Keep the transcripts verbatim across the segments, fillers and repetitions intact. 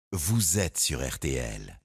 Vous êtes sur R T L.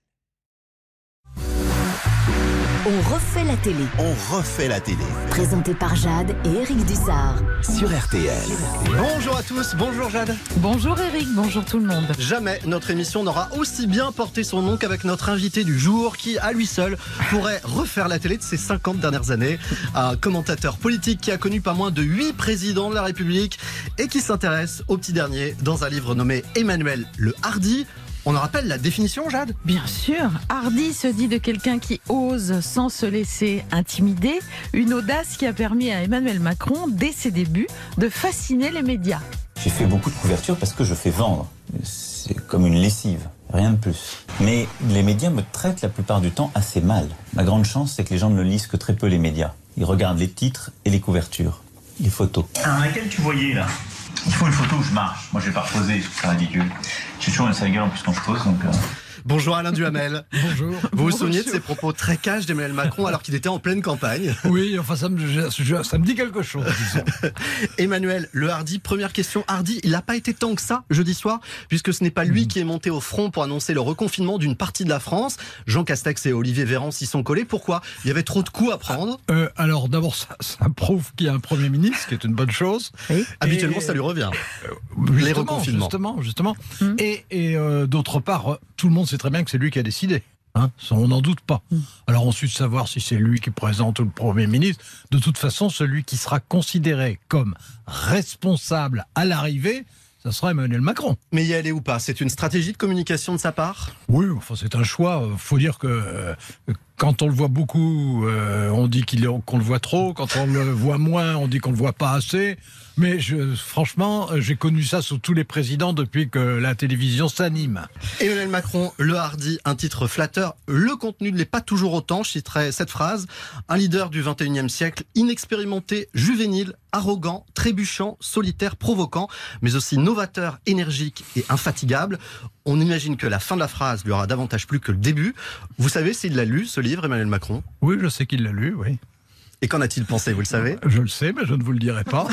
On refait la télé. On refait la télé. Présenté par Jade et Eric Dussard. Sur R T L. Bonjour à tous, bonjour Jade. Bonjour Eric, bonjour tout le monde. Jamais notre émission n'aura aussi bien porté son nom qu'avec notre invité du jour qui, à lui seul, pourrait refaire la télé de ces cinquante dernières années. Un commentateur politique qui a connu pas moins de huit présidents de la République et qui s'intéresse au petit dernier dans un livre nommé Emmanuel le Hardi. On en rappelle la définition, Jade ? Bien sûr, hardi se dit de quelqu'un qui ose sans se laisser intimider, une audace qui a permis à Emmanuel Macron, dès ses débuts, de fasciner les médias. J'ai fait beaucoup de couvertures parce que je fais vendre. C'est comme une lessive, rien de plus. Mais les médias me traitent la plupart du temps assez mal. Ma grande chance, c'est que les gens ne lisent que très peu les médias. Ils regardent les titres et les couvertures, les photos. Ah, laquelle tu voyais là ? Il faut une photo où je marche. Moi, je vais pas reposer, c'est ridicule. J'ai toujours une sale gueule en plus quand je pose, donc... Euh... Bonjour Alain Duhamel. Bonjour. Vous vous Bonjour, souveniez monsieur. de ces propos très cash d'Emmanuel Macron alors qu'il était en pleine campagne ? Oui, enfin ça me, ça me dit quelque chose, disons. Emmanuel le Hardi, première question. Hardi, il n'a pas été tant que ça jeudi soir, puisque ce n'est pas lui qui est monté au front pour annoncer le reconfinement d'une partie de la France. Jean Castex et Olivier Véran s'y sont collés. Pourquoi ? Il y avait trop de coups à prendre. Euh, alors d'abord, ça, ça prouve qu'il y a un Premier ministre, ce qui est une bonne chose. Oui. Habituellement, Et- ça lui revient. Justement, Les reconfinements. Justement, justement. Mm. Et, et euh, d'autre part, euh, tout le monde sait très bien que c'est lui qui a décidé. Hein, ça, on n'en doute pas. Mm. Alors ensuite, savoir si c'est lui qui présente ou le Premier ministre, de toute façon, celui qui sera considéré comme responsable à l'arrivée, ça sera Emmanuel Macron. Mais y aller ou pas ? C'est une stratégie de communication de sa part ? Oui, enfin c'est un choix. Il faut dire que euh, quand on le voit beaucoup, euh, on dit qu'il est- qu'on le voit trop. Quand on le voit moins, on dit qu'on le voit pas assez. Mais je, franchement, euh, j'ai connu ça sous tous les présidents depuis que la télévision s'anime. Emmanuel Macron, le Hardi, un titre flatteur. Le contenu ne l'est pas toujours autant. Je citerai cette phrase. Un leader du vingt et unième siècle, inexpérimenté, juvénile, arrogant, trébuchant, solitaire, provoquant, mais aussi novateur, énergique et infatigable. On imagine que la fin de la phrase lui aura davantage plu que le début. Vous savez s'il l'a lu, ce livre, Emmanuel Macron ? Oui, je sais qu'il l'a lu, oui. Et qu'en a-t-il pensé, vous le savez ? Je le sais, mais je ne vous le dirai pas.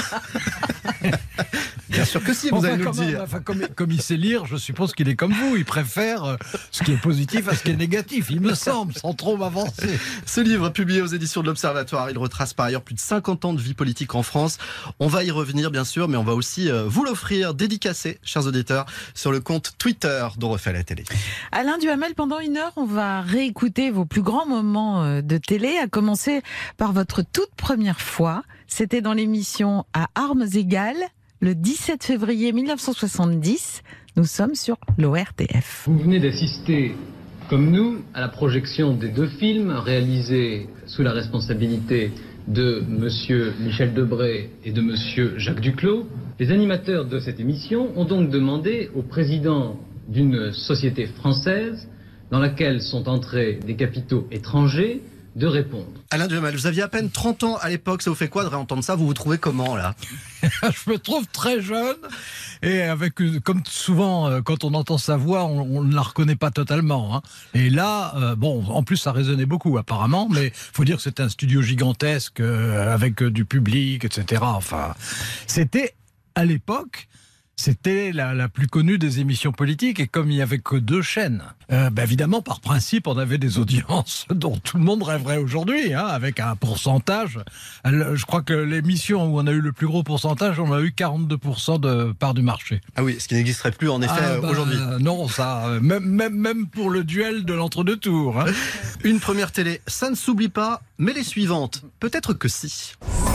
Bien sûr que si, vous Enfin, allez nous le comme, dire. enfin, comme, comme il sait lire, je suppose qu'il est comme vous. Il préfère euh, ce qui est positif à ce qui est négatif, il me semble, sans trop m'avancer. Ce livre, publié aux éditions de l'Observatoire, il retrace par ailleurs plus de cinquante ans de vie politique en France. On va y revenir, bien sûr, mais on va aussi euh, vous l'offrir dédicacé, chers auditeurs, sur le compte Twitter d'On refait la télé. Alain Duhamel, pendant une heure, on va réécouter vos plus grands moments euh, de télé, à commencer par votre toute première fois. C'était dans l'émission À armes égales, le dix-sept février mille neuf cent soixante-dix. Nous sommes sur l'O R T F. Vous venez d'assister, comme nous, à la projection des deux films réalisés sous la responsabilité de Monsieur Michel Debré et de Monsieur Jacques Duclos. Les animateurs de cette émission ont donc demandé au président d'une société française dans laquelle sont entrés des capitaux étrangers de répondre. Alain Duhamel, vous aviez à peine trente ans à l'époque, ça vous fait quoi de réentendre ça ? Vous vous trouvez comment, là ? Je me trouve très jeune et avec, euh, comme souvent, euh, quand on entend sa voix, on on ne la reconnaît pas totalement. Hein. Et là, euh, bon, en plus, ça résonnait beaucoup apparemment, mais il faut dire que c'était un studio gigantesque euh, avec euh, du public, et cetera. Enfin, c'était à l'époque. C'était la, la plus connue des émissions politiques et comme il n'y avait que deux chaînes, euh, ben évidemment, par principe, on avait des audiences dont tout le monde rêverait aujourd'hui, hein, avec un pourcentage. Alors, je crois que l'émission où on a eu le plus gros pourcentage, on a eu quarante-deux pour cent de part du marché. Ah oui, ce qui n'existerait plus, en effet, Ah, euh, ben, aujourd'hui. Non, ça, euh, même, même, même pour le duel de l'entre-deux tours. Hein. Une première télé, ça ne s'oublie pas, mais les suivantes, peut-être que si.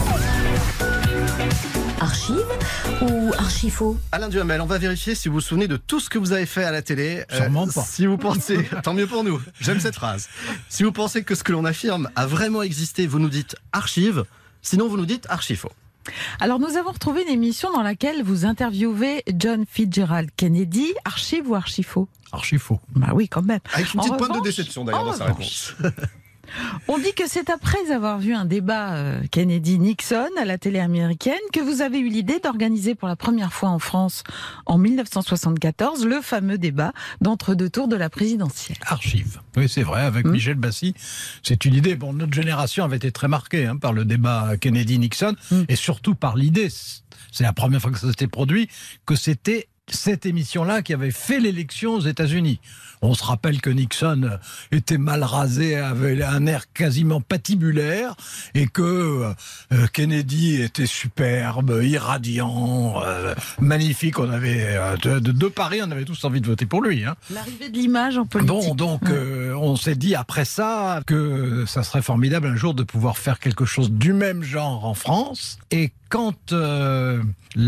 Archive ou archifaux ? Alain Duhamel, on va vérifier si vous vous souvenez de tout ce que vous avez fait à la télé. Sûrement pas. Si vous pensez, tant mieux pour nous, j'aime cette phrase. Si vous pensez que ce que l'on affirme a vraiment existé, vous nous dites archive, sinon vous nous dites archifaux. Alors, nous avons retrouvé une émission dans laquelle vous interviewez John Fitzgerald Kennedy, archive ou archifaux ? Archi faux. Bah oui, quand même. Avec une En petite pointe de revanche- déception d'ailleurs en dans sa revanche, réponse. On dit que c'est après avoir vu un débat euh, Kennedy-Nixon à la télé américaine que vous avez eu l'idée d'organiser pour la première fois en France en mille neuf cent soixante-quatorze le fameux débat d'entre-deux tours de la présidentielle. Archive. Oui, c'est vrai, avec Mmh. Michel Bassy, c'est une idée. Bon, notre génération avait été très marquée hein, par le débat Kennedy-Nixon Mmh. et surtout par l'idée, c'est la première fois que ça s'était produit, que c'était cette émission-là qui avait fait l'élection aux États-Unis. On se rappelle que Nixon était mal rasé, avait un air quasiment patibulaire, et que euh, Kennedy était superbe, irradiant, euh, magnifique. On avait euh, de, de, de Paris, on avait tous envie de voter pour lui. Hein. L'arrivée de l'image en politique. Bon, donc euh, on s'est dit après ça que ça serait formidable un jour de pouvoir faire quelque chose du même genre en France. Et quand euh,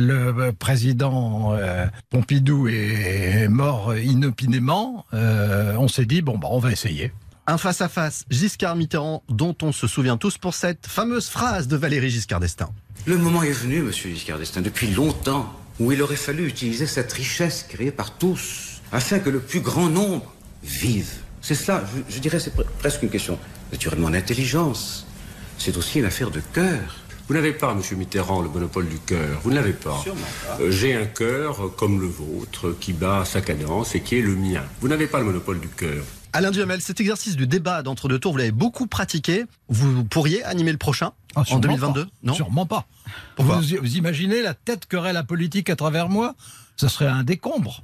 le président euh, Pompidou est mort inopinément, euh, on s'est dit, bon, bah, on va essayer. Un face-à-face Giscard-Mitterrand dont on se souvient tous pour cette fameuse phrase de Valéry Giscard d'Estaing. Le moment est venu, monsieur Giscard d'Estaing, depuis longtemps, où il aurait fallu utiliser cette richesse créée par tous, afin que le plus grand nombre vive. C'est cela, je, je dirais, c'est pre- presque une question naturellement d'intelligence. C'est aussi une affaire de cœur. Vous n'avez pas, monsieur Mitterrand, le monopole du cœur. Vous ne l'avez pas. Sûrement pas. Euh, j'ai un cœur euh, comme le vôtre, qui bat sa cadence et qui est le mien. Vous n'avez pas le monopole du cœur. Alain Duhamel, cet exercice du débat d'entre-deux tours, vous l'avez beaucoup pratiqué. Vous pourriez animer le prochain Ah, en deux mille vingt-deux? pas. Non, Sûrement pas. Pourquoi vous, vous imaginez la tête qu'aurait la politique à travers moi? Ça serait un décombre.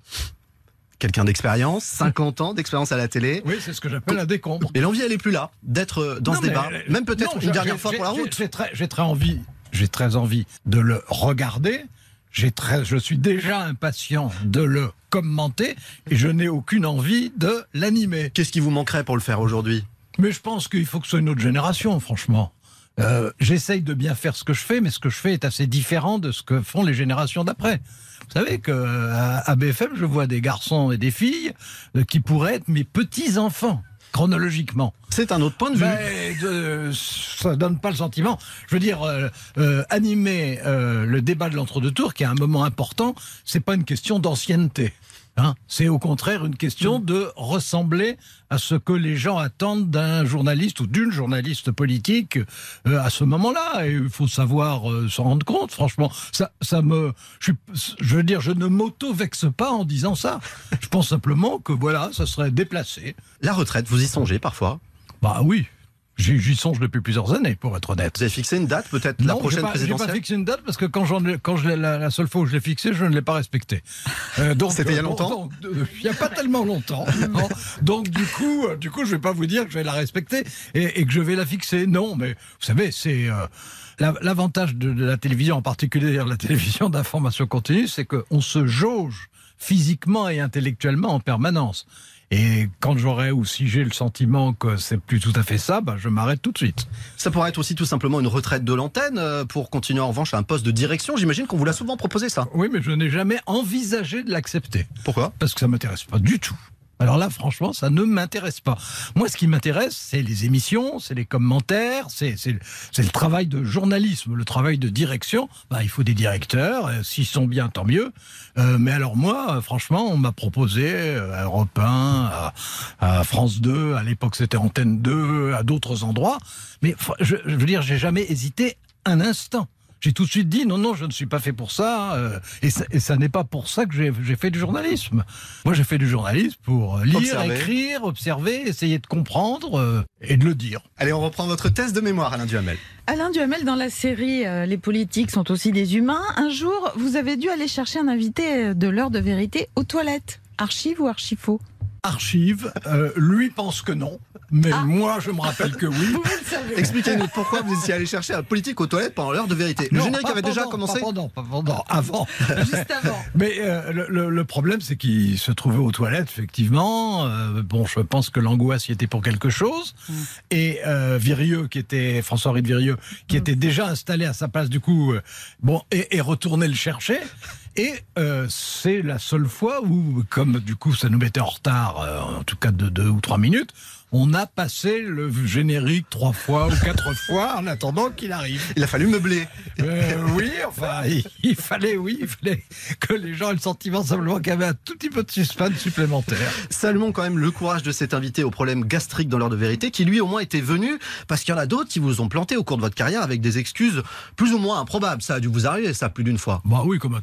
Quelqu'un d'expérience, cinquante ans d'expérience à la télé. Oui, c'est ce que j'appelle un décombre. Et l'envie, elle est plus là, d'être dans Non, ce mais, débat. euh, Même peut-être non, une j'ai- dernière j'ai- fois pour la j'ai- route. J'ai très, j'ai très envie, j'ai très envie de le regarder. J'ai très, je suis déjà impatient de le commenter et je n'ai aucune envie de l'animer. Qu'est-ce qui vous manquerait pour le faire aujourd'hui? Mais je pense qu'il faut que ce soit une autre génération, franchement. Euh, j'essaye de bien faire ce que je fais, mais ce que je fais est assez différent de ce que font les générations d'après. Vous savez qu'à à B F M, je vois des garçons et des filles euh, qui pourraient être mes petits-enfants, chronologiquement. C'est un autre point de vue. Mais euh, ça donne pas le sentiment. Je veux dire, euh, euh, animer euh, le débat de l'entre-deux tours, qui est un moment important, c'est pas une question d'ancienneté. Hein, c'est au contraire une question de ressembler à ce que les gens attendent d'un journaliste ou d'une journaliste politique euh, à ce moment-là. Et il faut savoir euh, s'en rendre compte, franchement. Ça, ça me, je, suis- je veux dire, je ne m'auto-vexe pas en disant ça. Je pense simplement que voilà, ça serait déplacé. La retraite, vous y songez parfois? Bah oui, j'y j'y songe depuis plusieurs années, pour être honnête. Vous avez fixé une date, peut-être la Non, prochaine j'ai pas, j'ai présidentielle? pas fixé une date parce que quand, j'en ai- quand je l'ai- la, la seule fois où je l'ai fixé, je ne l'ai pas respecté. Euh, donc, C'était il y a euh, longtemps donc, euh, Il n'y a pas tellement longtemps. non. Donc du coup, euh, du coup, je vais pas vous dire que je vais la respecter et, et que je vais la fixer. Non, mais vous savez, c'est euh, la- l'avantage de, de la télévision, en particulier la télévision d'information continue, c'est qu'on se jauge physiquement et intellectuellement en permanence. Et quand j'aurai ou si j'ai le sentiment que c'est plus tout à fait ça, bah, je m'arrête tout de suite. Ça pourrait être aussi tout simplement une retraite de l'antenne euh, pour continuer en revanche à un poste de direction. J'imagine qu'on vous l'a souvent proposé ça. Oui, mais je n'ai jamais envisagé de l'accepter. Pourquoi? Parce que ça ne m'intéresse pas du tout. Alors là, franchement, ça ne m'intéresse pas. Moi, ce qui m'intéresse, c'est les émissions, c'est les commentaires, c'est c'est- c'est le travail de journalisme, le travail de direction. Bah, il faut des directeurs, euh, s'ils sont bien, tant mieux. Euh, mais alors moi, euh, franchement, on m'a proposé euh, à Europe un, à, à France deux, à l'époque c'était Antenne deux, à d'autres endroits. Mais fr- je, je veux dire, j'ai jamais hésité un instant. J'ai tout de suite dit non, non, je ne suis pas fait pour ça. euh, et ça, et ça n'est pas pour ça que j'ai j'ai fait du journalisme. Moi, j'ai fait du journalisme pour lire, Observer. écrire, observer, essayer de comprendre euh, et de le dire. Allez, on reprend votre thèse de mémoire, Alain Duhamel. Alain Duhamel, dans la série euh, Les politiques sont aussi des humains, un jour, vous avez dû aller chercher un invité de l'heure de vérité aux toilettes. Archive ou archifaux? Archive, euh, lui pense que non, mais Ah. moi, je me rappelle que oui. Vous le savez. Expliquez-nous pourquoi vous étiez allé chercher un politique aux toilettes pendant l'heure de vérité. Le Non, générique pas avait déjà pendant, commencé. Pas pendant, pas pendant, avant. Juste avant. Mais euh, le, le- le problème, c'est qu'il se trouvait aux toilettes, effectivement. Euh, bon, je pense que l'angoisse y était pour quelque chose. Mm. Et euh, Virieux, qui était François-Henri de Virieux, qui Mm. était déjà installé à sa place, du coup, euh, bon, et, et retourné le chercher. Et euh, c'est la seule fois où, comme du coup, ça nous mettait en retard, euh, en tout cas de deux ou trois minutes, on a passé le générique trois fois ou quatre fois en attendant qu'il arrive. Il a fallu meubler. Euh, oui, enfin, il, il fallait, oui, il fallait que les gens aient le sentiment simplement qu'il y avait un tout petit peu de suspense supplémentaire. Saluons quand même le courage de cet invité au problème gastrique dans l'heure de vérité, qui lui au moins était venu, parce qu'il y en a d'autres qui vous ont planté au cours de votre carrière avec des excuses plus ou moins improbables. Ça a dû vous arriver, ça, plus d'une fois. Bah oui, comme à tout le monde.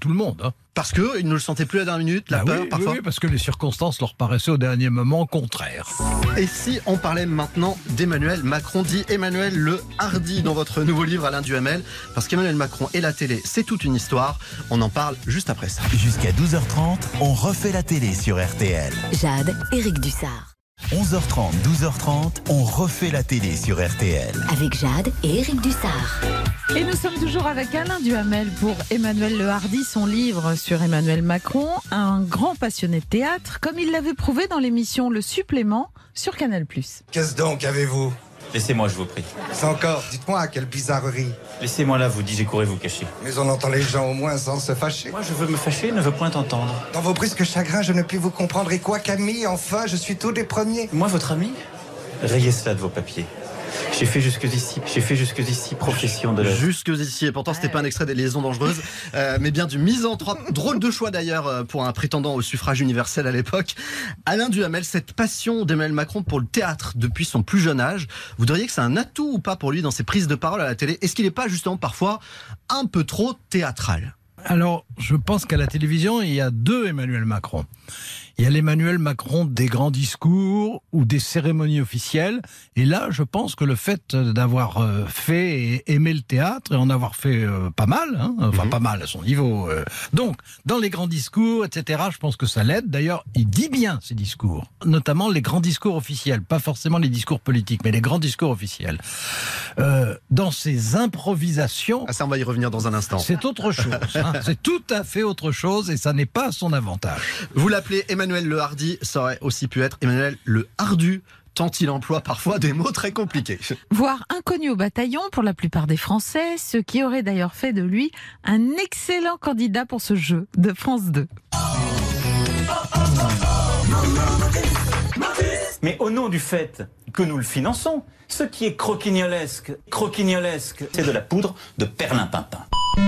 Hein. Parce qu'ils ne le sentaient plus à la dernière minute, la bah peur oui, parfois. Oui, parce que les circonstances leur paraissaient au dernier moment contraires. Et si on parlait maintenant d'Emmanuel Macron, dit Emmanuel le Hardi dans votre nouveau livre Alain Duhamel, parce qu'Emmanuel Macron et la télé, c'est toute une histoire. On en parle juste après ça. Jusqu'à douze heures trente, on refait la télé sur R T L. Jade, Éric Dussard. onze heures trente, douze heures trente, on refait la télé sur R T L. Avec Jade et Éric Dussard. Et nous sommes toujours avec Alain Duhamel pour Emmanuel le Hardi, son livre sur Emmanuel Macron, un grand passionné de théâtre, comme il l'avait prouvé dans l'émission Le Supplément sur Canal plus. Qu'est-ce donc avez-vous? Laissez-moi, je vous prie. C'est encore, dites-moi, quelle bizarrerie. Laissez-moi là, vous dis, j'ai couru vous cacher. Mais on entend les gens au moins sans se fâcher. Moi, je veux me fâcher, ne veux point entendre. Dans vos brusques chagrins, je ne puis vous comprendre. Et quoi, Camille, enfin, je suis tout des premiers. Moi, votre ami? Rayez cela de vos papiers. J'ai fait jusqu'ici, j'ai fait jusqu'ici profession de la... Jusqu'ici, et pourtant c'était pas un extrait des Liaisons dangereuses, euh, mais bien du misanthrope. Drôle de choix d'ailleurs pour un prétendant au suffrage universel à l'époque. Alain Duhamel, cette passion d'Emmanuel Macron pour le théâtre depuis son plus jeune âge, vous diriez que c'est un atout ou pas pour lui dans ses prises de parole à la télé? Est-ce qu'il n'est pas justement parfois un peu trop théâtral? Alors, je pense qu'à la télévision, il y a deux Emmanuel Macron. Il y a l'Emmanuel Macron des grands discours ou des cérémonies officielles. Et là, je pense que le fait d'avoir fait et aimé le théâtre, et en avoir fait euh, pas mal, hein, enfin mmh. pas mal à son niveau. Euh. Donc, dans les grands discours, et cetera, je pense que ça l'aide. D'ailleurs, il dit bien ces discours, notamment les grands discours officiels, pas forcément les discours politiques, mais les grands discours officiels. Euh, dans ses improvisations... Ah, ça, on va y revenir dans un instant. C'est autre chose. Hein, c'est tout à fait autre chose et ça n'est pas à son avantage. Vous l'appelez Emmanuel le Hardi, ça aurait aussi pu être Emmanuel le Hardu, tant il emploie parfois des mots très compliqués. Voire inconnu au bataillon pour la plupart des Français, ce qui aurait d'ailleurs fait de lui un excellent candidat pour ce jeu de France deux. Mais au nom du fait que nous le finançons, ce qui est croquignolesque, croquignolesque, c'est de la poudre de perlimpinpin.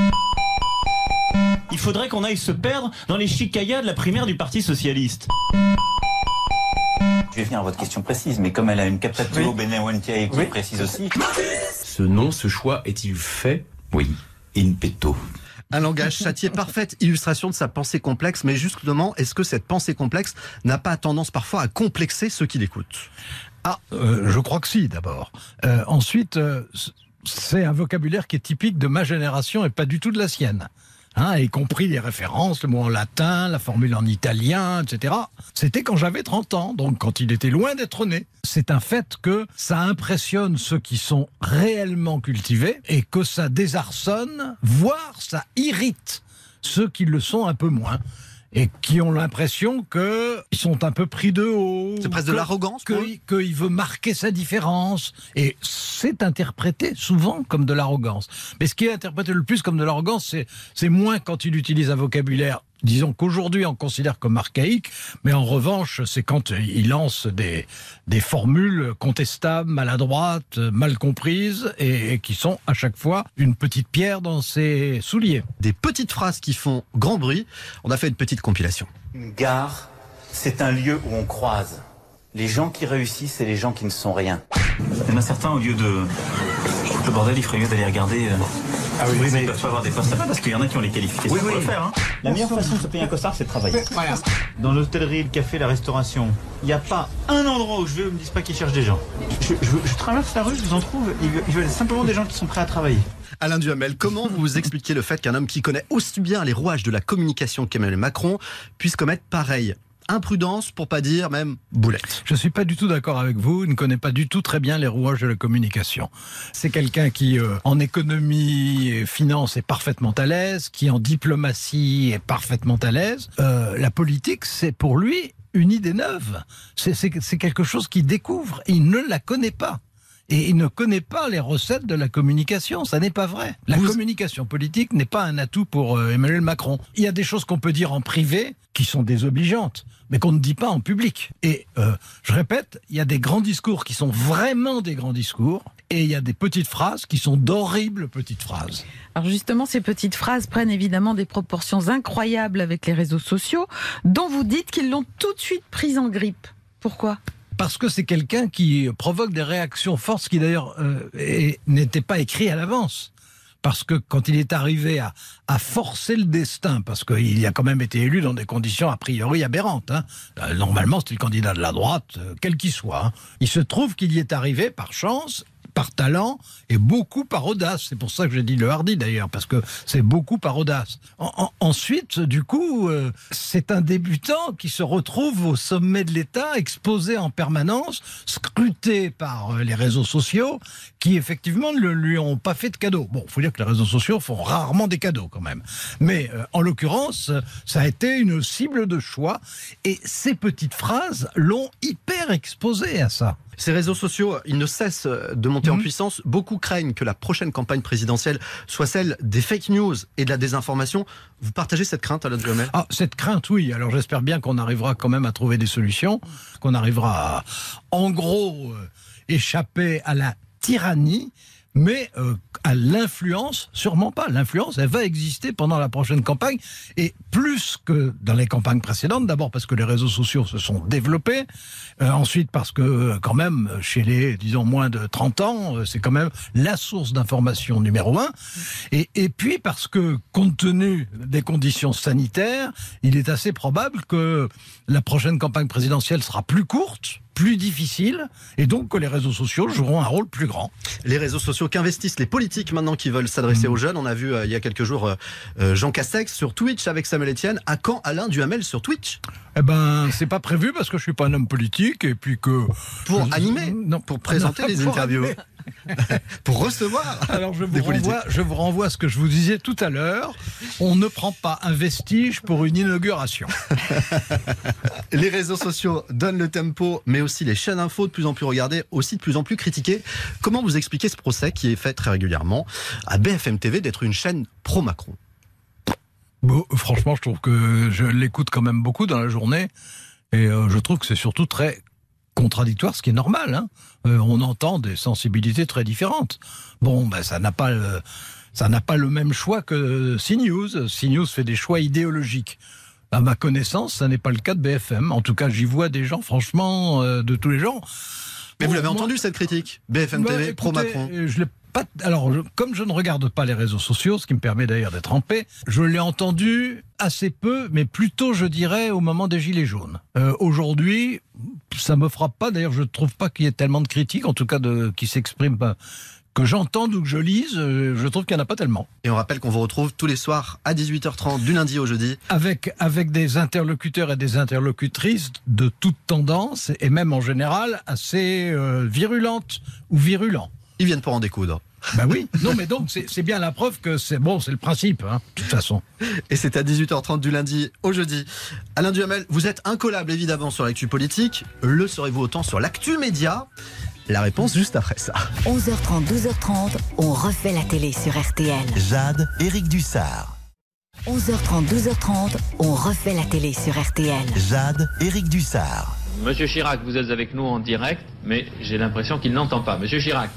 Il faudrait qu'on aille se perdre dans les chicayas de la primaire du Parti Socialiste. Je vais venir à votre question précise, mais comme elle a une captatio oui. benevolentiae qui oui. est précise aussi... Ce nom, ce choix, est-il fait? Oui, in petto. Un langage châtié, parfaite illustration de sa pensée complexe, mais justement, est-ce que cette pensée complexe n'a pas tendance parfois à complexer ceux qui l'écoutent? Ah, euh, je crois que si, d'abord. Euh, ensuite, euh, c'est un vocabulaire qui est typique de ma génération et pas du tout de la sienne. Hein, y compris les références, le mot en latin, la formule en italien, et cetera. C'était quand j'avais trente ans, donc quand il était loin d'être né. C'est un fait que ça impressionne ceux qui sont réellement cultivés et que ça désarçonne, voire ça irrite ceux qui le sont un peu moins. Et qui ont l'impression qu'ils sont un peu pris de haut. C'est presque de l'arrogance, Qu'il que veut marquer sa différence. Et c'est interprété souvent comme de l'arrogance. Mais ce qui est interprété le plus comme de l'arrogance, c'est, c'est moins quand il utilise un vocabulaire, disons qu'aujourd'hui on considère comme archaïque, mais en revanche, c'est quand il lance des, des formules contestables, maladroites, mal comprises, et, et qui sont à chaque fois une petite pierre dans ses souliers. Des petites phrases qui font grand bruit. On a fait une petite compilation. Une gare, c'est un lieu où on croise les gens qui réussissent et les gens qui ne sont rien. Il y en a certains, au lieu de... Le bordel, il ferait mieux d'aller regarder... Euh... Ah oui, oui, mais ils peuvent pas avoir des postes à faire parce qu'il y en a qui ont les qualifications oui, oui. pour le faire. Hein. La meilleure façon de se payer un costard, c'est de travailler. Voilà. Dans l'hôtellerie, le café, la restauration, il n'y a pas un endroit où je vais où ils me disent pas qu'ils cherchent des gens. Je, je, je traverse la rue, je vous en trouve, ils veulent simplement des gens qui sont prêts à travailler. Alain Duhamel, comment vous expliquez le fait qu'un homme qui connaît aussi bien les rouages de la communication qu'Emmanuel Macron puisse commettre pareil? Imprudence, pour pas dire même boulette. Je suis pas du tout d'accord avec vous. Il ne connaît pas du tout très bien les rouages de la communication. C'est quelqu'un qui, euh, en économie et finance, est parfaitement à l'aise, qui en diplomatie est parfaitement à l'aise. Euh, la politique, c'est pour lui une idée neuve. C'est, c'est, c'est quelque chose qu'il découvre. Il ne la connaît pas. Et il ne connaît pas les recettes de la communication. Ça n'est pas vrai. La Vous... communication politique n'est pas un atout pour euh, Emmanuel Macron. Il y a des choses qu'on peut dire en privé qui sont désobligeantes, mais qu'on ne dit pas en public. Et euh, je répète, il y a des grands discours qui sont vraiment des grands discours, et il y a des petites phrases qui sont d'horribles petites phrases. Alors justement, ces petites phrases prennent évidemment des proportions incroyables avec les réseaux sociaux, dont vous dites qu'ils l'ont tout de suite prise en grippe. Pourquoi ? Parce que c'est quelqu'un qui provoque des réactions fortes, qui d'ailleurs euh, n'était pas écrit à l'avance. parce que quand il est arrivé à, à forcer le destin, parce qu'il a quand même été élu dans des conditions a priori aberrantes, hein. Normalement c'était le candidat de la droite, euh, quel qu'il soit, hein. Il se trouve qu'il y est arrivé par chance, par talent et beaucoup par audace. C'est pour ça que j'ai dit le hardi d'ailleurs, parce que c'est beaucoup par audace. En, en, ensuite, du coup, euh, c'est un débutant qui se retrouve au sommet de l'État, exposé en permanence, scruté par euh, les réseaux sociaux, qui effectivement ne lui ont pas fait de cadeaux. Bon, il faut dire que les réseaux sociaux font rarement des cadeaux quand même. Mais euh, en l'occurrence, ça a été une cible de choix, et ces petites phrases l'ont hyper exposé à ça. Ces réseaux sociaux, ils ne cessent de monter mmh. en puissance. Beaucoup craignent que la prochaine campagne présidentielle soit celle des fake news et de la désinformation. Vous partagez cette crainte, Alain Duhamel ? Ah, cette crainte, oui. Alors j'espère bien qu'on arrivera quand même à trouver des solutions, qu'on arrivera à, en gros, euh, échapper à la tyrannie, mais euh, à l'influence, sûrement pas. L'influence, elle va exister pendant la prochaine campagne, et plus que dans les campagnes précédentes. D'abord parce que les réseaux sociaux se sont développés, euh, ensuite parce que quand même, chez les, disons, moins de trente ans, c'est quand même la source d'information numéro un, et, et puis parce que, compte tenu des conditions sanitaires, il est assez probable que la prochaine campagne présidentielle sera plus courte, plus difficile, et donc que les réseaux sociaux joueront un rôle plus grand. Les réseaux sociaux qu'investissent les politiques maintenant qui veulent s'adresser mmh. aux jeunes. On a vu euh, il y a quelques jours euh, Jean Castex sur Twitch avec Samuel Etienne. À quand Alain Duhamel sur Twitch ? Eh ben, c'est pas prévu parce que je suis pas un homme politique, et puis que... Pour je... animer, non, pour présenter non, les pour interviews. Pour recevoir. Alors je vous, renvoie, je vous renvoie à ce que je vous disais tout à l'heure. On ne prend pas un vestige pour une inauguration. Les réseaux sociaux donnent le tempo, mais aussi les chaînes info de plus en plus regardées, aussi de plus en plus critiquées. Comment vous expliquez ce procès qui est fait très régulièrement à B F M T V d'être une chaîne pro-Macron ? Bon, franchement, je trouve que je l'écoute quand même beaucoup dans la journée, et euh, je trouve que c'est surtout très contradictoire, ce qui est normal, hein. Euh, on entend des sensibilités très différentes. Bon, ben ça n'a pas le, ça n'a pas le même choix que CNews. CNews fait des choix idéologiques. À ma connaissance, ça n'est pas le cas de B F M. En tout cas, j'y vois des gens, franchement, euh, de tous les genres. Mais bon, vous l'avez moi, entendu, cette critique ? B F M T V, bah, pro-Macron. Je l'ai pas. Alors, je, comme je ne regarde pas les réseaux sociaux, ce qui me permet d'ailleurs d'être en paix, je l'ai entendu assez peu, mais plutôt, je dirais, au moment des Gilets jaunes. Euh, aujourd'hui, ça me frappe pas. D'ailleurs, je ne trouve pas qu'il y ait tellement de critiques, en tout cas de, qui s'expriment pas. Que j'entende ou que je lise, je trouve qu'il n'y en a pas tellement. Et on rappelle qu'on vous retrouve tous les soirs à dix-huit heures trente, du lundi au jeudi. Avec, avec des interlocuteurs et des interlocutrices de toute tendance, et même en général assez euh, virulentes ou virulents. Ils viennent pour en découdre. Ben oui, non mais donc c'est bien la preuve que c'est bon, c'est le principe, hein, de toute façon. Et c'est à dix-huit heures trente du lundi au jeudi. Alain Duhamel, vous êtes incollable évidemment sur l'actu politique. Le serez-vous autant sur l'actu média ? La réponse juste après ça. onze heures trente, douze heures trente, on refait la télé sur R T L. Jade, Éric Dussard. onze heures trente, douze heures trente, on refait la télé sur R T L. Jade, Éric Dussard. Monsieur Chirac, vous êtes avec nous en direct, mais j'ai l'impression qu'il n'entend pas. Monsieur Chirac.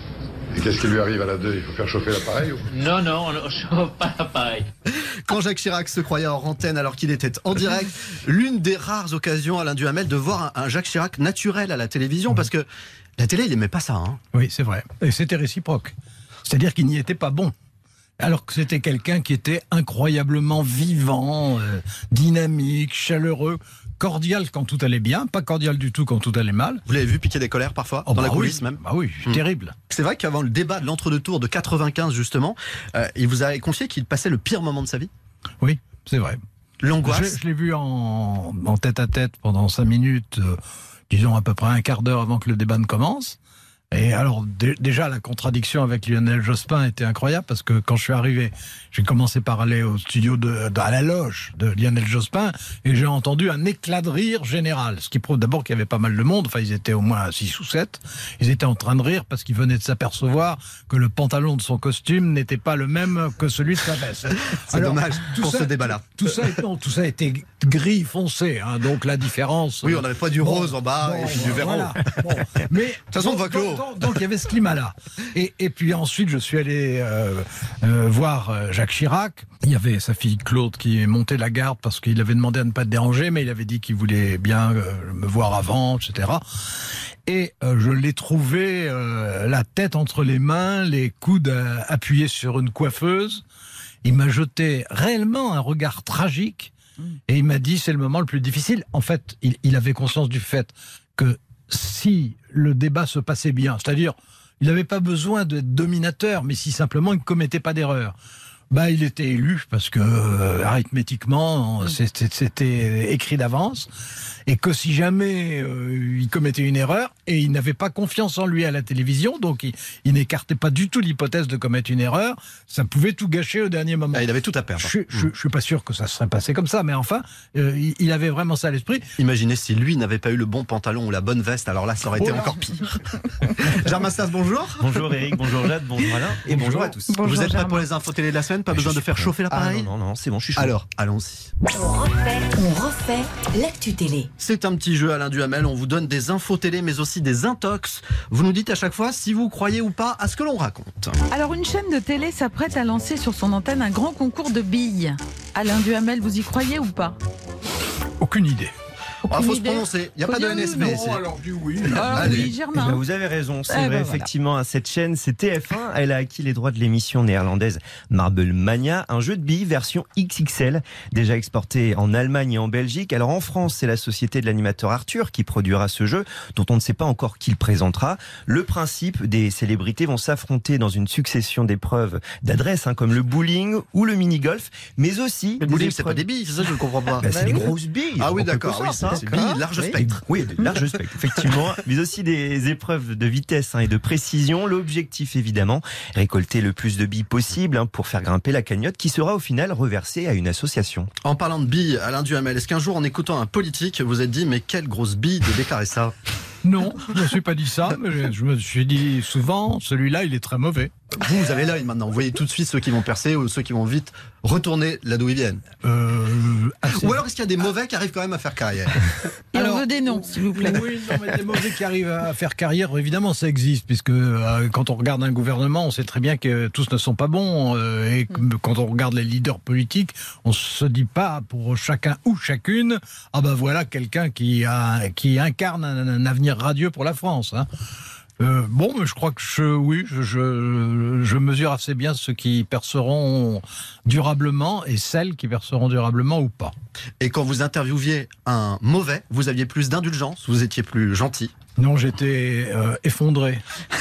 Et qu'est-ce qui lui arrive à la deux ? Il faut faire chauffer l'appareil ou... Non, non, on ne chauffe pas l'appareil. Quand Jacques Chirac se croyait en antenne alors qu'il était en direct, l'une des rares occasions, Alain Duhamel, de voir un, un Jacques Chirac naturel à la télévision, parce que la télé, il n'aimait pas ça. Hein. Oui, c'est vrai. Et c'était réciproque. C'est-à-dire qu'il n'y était pas bon. Alors que c'était quelqu'un qui était incroyablement vivant, euh, dynamique, chaleureux, cordial quand tout allait bien, pas cordial du tout quand tout allait mal. Vous l'avez vu piquer des colères parfois, oh, dans bah la coulisse oui, même. Bah oui, mmh. terrible. C'est vrai qu'avant le débat de l'entre-deux-tours de quatre-vingt-quinze justement, euh, il vous a confié qu'il passait le pire moment de sa vie. Oui, c'est vrai. L'angoisse. Je, je l'ai vu en, en tête-à-tête pendant cinq minutes, euh, disons à peu près un quart d'heure avant que le débat ne commence. Et alors, d- déjà, la contradiction avec Lionel Jospin était incroyable, parce que quand je suis arrivé, j'ai commencé par aller au studio de, de à la loge de Lionel Jospin, et j'ai entendu un éclat de rire général, ce qui prouve d'abord qu'il y avait pas mal de monde, enfin ils étaient au moins six ou sept, ils étaient en train de rire parce qu'ils venaient de s'apercevoir que le pantalon de son costume n'était pas le même que celui de sa veste. C'est alors, dommage pour ça, ce débat-là. Tout, tout, ça, non, tout ça était gris foncé, hein, donc la différence... Oui, on n'avait pas du bon, rose en bas bon, et puis du vert voilà, haut. Bon, mais... De toute façon, on voit clos. Donc, donc il y avait ce climat-là. Et, et puis ensuite, je suis allé euh, euh, voir euh, Jacques Chirac. Il y avait sa fille Claude qui montait la garde parce qu'il avait demandé à ne pas te déranger, mais il avait dit qu'il voulait bien euh, me voir avant, et cetera. Et euh, je l'ai trouvé euh, la tête entre les mains, les coudes euh, appuyés sur une coiffeuse. Il m'a jeté réellement un regard tragique et il m'a dit c'est le moment le plus difficile. En fait, il, il avait conscience du fait que si le débat se passait bien, c'est-à-dire il n'avait pas besoin d'être dominateur, mais si simplement il ne commettait pas d'erreur, bah, il était élu parce que euh, arithmétiquement c'était écrit d'avance, et que si jamais euh, il commettait une erreur, et il n'avait pas confiance en lui à la télévision, donc il, il n'écartait pas du tout l'hypothèse de commettre une erreur, ça pouvait tout gâcher au dernier moment. Ah, il avait tout à perdre. Je ne mmh. suis pas sûr que ça se serait passé comme ça, mais enfin, euh, il, il avait vraiment ça à l'esprit. Imaginez si lui n'avait pas eu le bon pantalon ou la bonne veste, alors là ça aurait été oh encore pire. Germain Stas, bonjour. Bonjour Eric, bonjour Jade, bonjour Alain, et bonjour, bonjour à tous. Bonjour, Vous êtes prêts pour les infos télé de la semaine? Pas besoin de faire prêt. chauffer l'appareil? Ah, non, non, non, c'est bon, je suis chaud. Alors, allons-y. On refait, on refait l'actu télé. C'est un petit jeu, Alain Duhamel, on vous donne des infos télé mais aussi des intox. Vous nous dites à chaque fois si vous croyez ou pas à ce que l'on raconte. Alors une chaîne de télé s'apprête à lancer sur son antenne un grand concours de billes. Alain Duhamel, vous y croyez ou pas? Aucune idée. Il ah, faut se prononcer, il n'y a faut pas de N S B. Non, alors du oui. Ah, oui, Germain. Eh ben, vous avez raison, c'est eh vrai, ben, effectivement, voilà. Cette chaîne, c'est T F un. Elle a acquis les droits de l'émission néerlandaise Marble Mania, un jeu de billes version X X L, déjà exporté en Allemagne et en Belgique. Alors en France, c'est la société de l'animateur Arthur qui produira ce jeu, dont on ne sait pas encore qui le présentera. Le principe, des célébrités vont s'affronter dans une succession d'épreuves d'adresse, hein, comme le bowling ou le mini-golf, mais aussi... Le bowling, c'est pas des billes, c'est ça, je ne comprends pas. Bah, c'est des grosses billes. Ah oui, d'accord, oui, c'est des billes large spectre. Oui, de large spectre, effectivement, mais aussi des épreuves de vitesse, hein, et de précision. L'objectif, évidemment, récolter le plus de billes possible, hein, pour faire grimper la cagnotte qui sera au final reversée à une association. En parlant de billes, Alain Duhamel, est-ce qu'un jour, en écoutant un politique, vous êtes dit mais quelle grosse bille de déclarer ça? Non, je ne me suis pas dit ça, mais je me suis dit souvent, celui-là, il est très mauvais. Vous, vous avez l'œil maintenant, vous voyez tout de suite ceux qui vont percer ou ceux qui vont vite retourner là d'où ils viennent. Euh, ou alors est-ce qu'il y a des mauvais qui arrivent quand même à faire carrière? Et alors, on veut des noms, s'il vous plaît. Oui, non, mais des mauvais qui arrivent à faire carrière, évidemment, ça existe, puisque euh, quand on regarde un gouvernement, on sait très bien que tous ne sont pas bons, euh, et mm. quand on regarde les leaders politiques, on se dit pas pour chacun ou chacune, ah ben voilà quelqu'un qui, a, qui incarne un, un avenir radieux pour la France, hein. Euh, bon, mais je crois que je, oui, je, je, je mesure assez bien ceux qui perceront durablement et celles qui perceront durablement ou pas. Et quand vous interviewiez un mauvais, vous aviez plus d'indulgence, vous étiez plus gentil? Non, j'étais euh, effondré.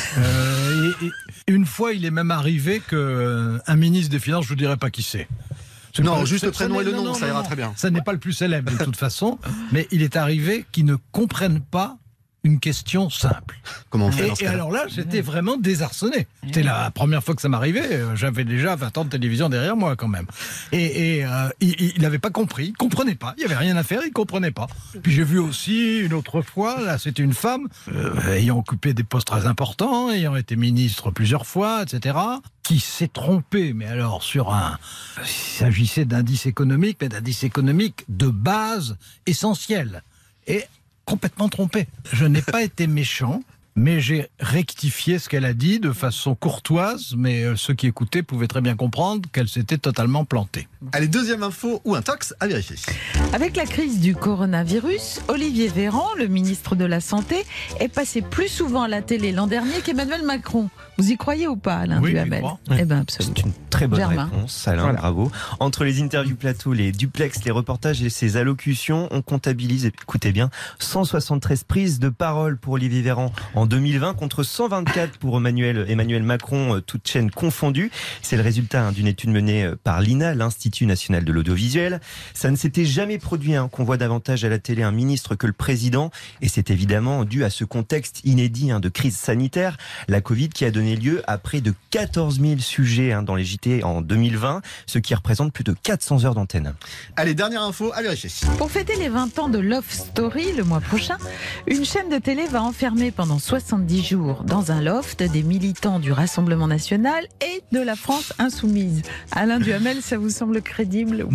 Euh, et, et une fois, il est même arrivé qu'un ministre des Finances, je ne dirais pas qui c'est. Non, pas, juste le prénom et le nom, non, ça non, ira non, très bien. Ça n'est pas le plus célèbre de toute façon, mais il est arrivé qu'ils ne comprennent pas une question simple. Comment on fait et, dans ce et cas-là? alors là, j'étais vraiment désarçonné. C'était la première fois que ça m'arrivait. J'avais déjà vingt ans de télévision derrière moi, quand même. Et, et euh, il n'avait pas compris, il comprenait pas. Il y avait rien à faire, il comprenait pas. Puis j'ai vu aussi une autre fois, là, c'était une femme euh, ayant occupé des postes très importants, ayant été ministre plusieurs fois, et cetera, qui s'est trompée. Mais alors sur un, il s'agissait d'indices économiques, mais d'indices économiques de base essentiels. Et complètement trompé. Je n'ai pas été méchant, mais j'ai rectifié ce qu'elle a dit de façon courtoise, mais ceux qui écoutaient pouvaient très bien comprendre qu'elle s'était totalement plantée. Allez, deuxième info ou intox à vérifier. Avec la crise du coronavirus, Olivier Véran, le ministre de la Santé, est passé plus souvent à la télé l'an dernier qu'Emmanuel Macron. Vous y croyez ou pas, Alain oui, Duhamel? Eh ben, absolument. C'est une très bonne Germain. réponse, Alain, voilà. Bravo. Entre les interviews plateau, les duplex, les reportages et ses allocutions, on comptabilise, écoutez bien, cent soixante-treize prises de parole pour Olivier Véran en deux mille vingt contre cent vingt-quatre pour Emmanuel, Emmanuel Macron, toutes chaînes confondues. C'est le résultat, hein, d'une étude menée par l'I N A, l'Institut national de l'audiovisuel. Ça ne s'était jamais produit, hein, qu'on voit davantage à la télé un ministre que le président, et c'est évidemment dû à ce contexte inédit, hein, de crise sanitaire, la Covid, qui a donné lieu à près de quatorze mille sujets, hein, dans les J T en deux mille vingt, ce qui représente plus de quatre cents heures d'antenne. Allez, dernière info à vérifier. Pour fêter les vingt ans de Love Story le mois prochain, une chaîne de télé va enfermer pendant soixante-dix jours dans un loft des militants du Rassemblement national et de la France insoumise. Alain Duhamel, ça vous semble crédible ou non. pas?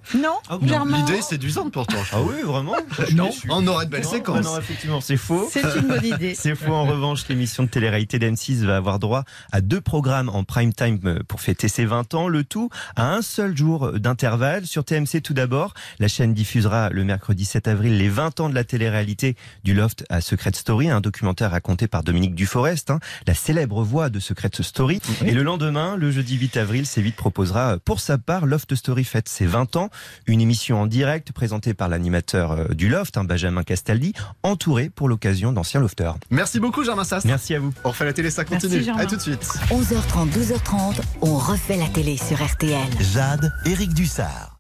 Non, Ah, Germain. l'idée est séduisante pourtant. Ah oui, vraiment. Non. On aurait de belles Non, séquences. non, effectivement, c'est faux. C'est une bonne idée. C'est faux. En revanche, l'émission de télé-réalité d'M six va avoir droit à deux programmes en prime time pour fêter ses vingt ans. Le tout à un seul jour d'intervalle. Sur T M C tout d'abord, la chaîne diffusera le mercredi sept avril les vingt ans de la télé-réalité du Loft à Secret Story, un documentaire raconté par Dominique Duforest, hein, la célèbre voix de Secret Story. Et le lendemain, le jeudi huit avril, C huit proposera pour sa part Loft Story fête ses vingt ans. Une émission en direct présentée par l'animateur du Loft, hein, Benjamin Castaldi, entouré pour l'occasion d'anciens lofters. Merci beaucoup Germain Sastre. Merci à vous. On refait la télé, ça continue. Merci, Germain. À tout de suite. onze heures trente, douze heures trente, on refait la télé sur R T L. Jade, Éric Dussard.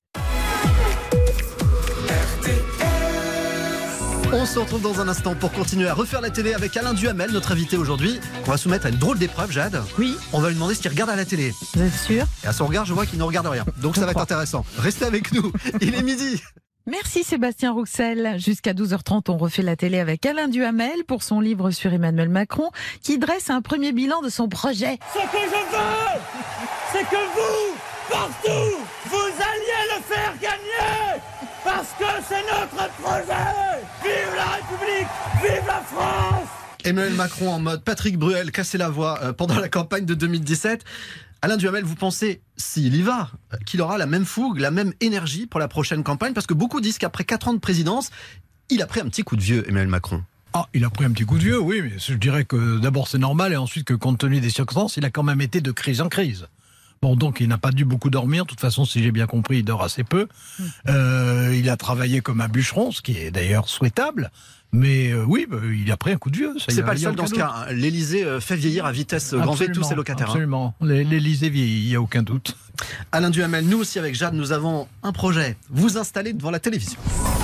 On se retrouve dans un instant pour continuer à refaire la télé avec Alain Duhamel, notre invité aujourd'hui. On va soumettre à une drôle d'épreuve, Jade. Oui. On va lui demander ce qu'il regarde à la télé. Vous êtes sûr? Et à son regard, je vois qu'il ne regarde rien. Donc ça va être intéressant. Restez avec nous. Il est midi. Merci Sébastien Rouxel. Jusqu'à douze heures trente, on refait la télé avec Alain Duhamel pour son livre sur Emmanuel Macron qui dresse un premier bilan de son projet. Ce que je veux, c'est que vous, partout, vous alliez le faire gagner parce que c'est notre projet. Vive la République, vive la France. Emmanuel Macron en mode Patrick Bruel casser la voix euh, pendant la campagne de deux mille dix-sept. Alain Duhamel, vous pensez, s'il y va, qu'il aura la même fougue, la même énergie pour la prochaine campagne? Parce que beaucoup disent qu'après quatre ans de présidence, il a pris un petit coup de vieux, Emmanuel Macron. Ah, il a pris un petit coup de vieux, oui, mais je dirais que d'abord c'est normal et ensuite que compte tenu des circonstances, il a quand même été de crise en crise. Bon, donc il n'a pas dû beaucoup dormir. De toute façon, si j'ai bien compris, il dort assez peu. Euh, il a travaillé comme un bûcheron, ce qui est d'ailleurs souhaitable. Mais euh, oui, bah, il a pris un coup de vieux. C'est pas le seul dans ce cas. Hein. L'Élysée euh, fait vieillir à vitesse euh, grand V tous ses locataires. Absolument. Hein. L'Élysée vieillit, il n'y a aucun doute. Alain Duhamel, nous aussi avec Jade, nous avons un projet. Vous installer devant la télévision.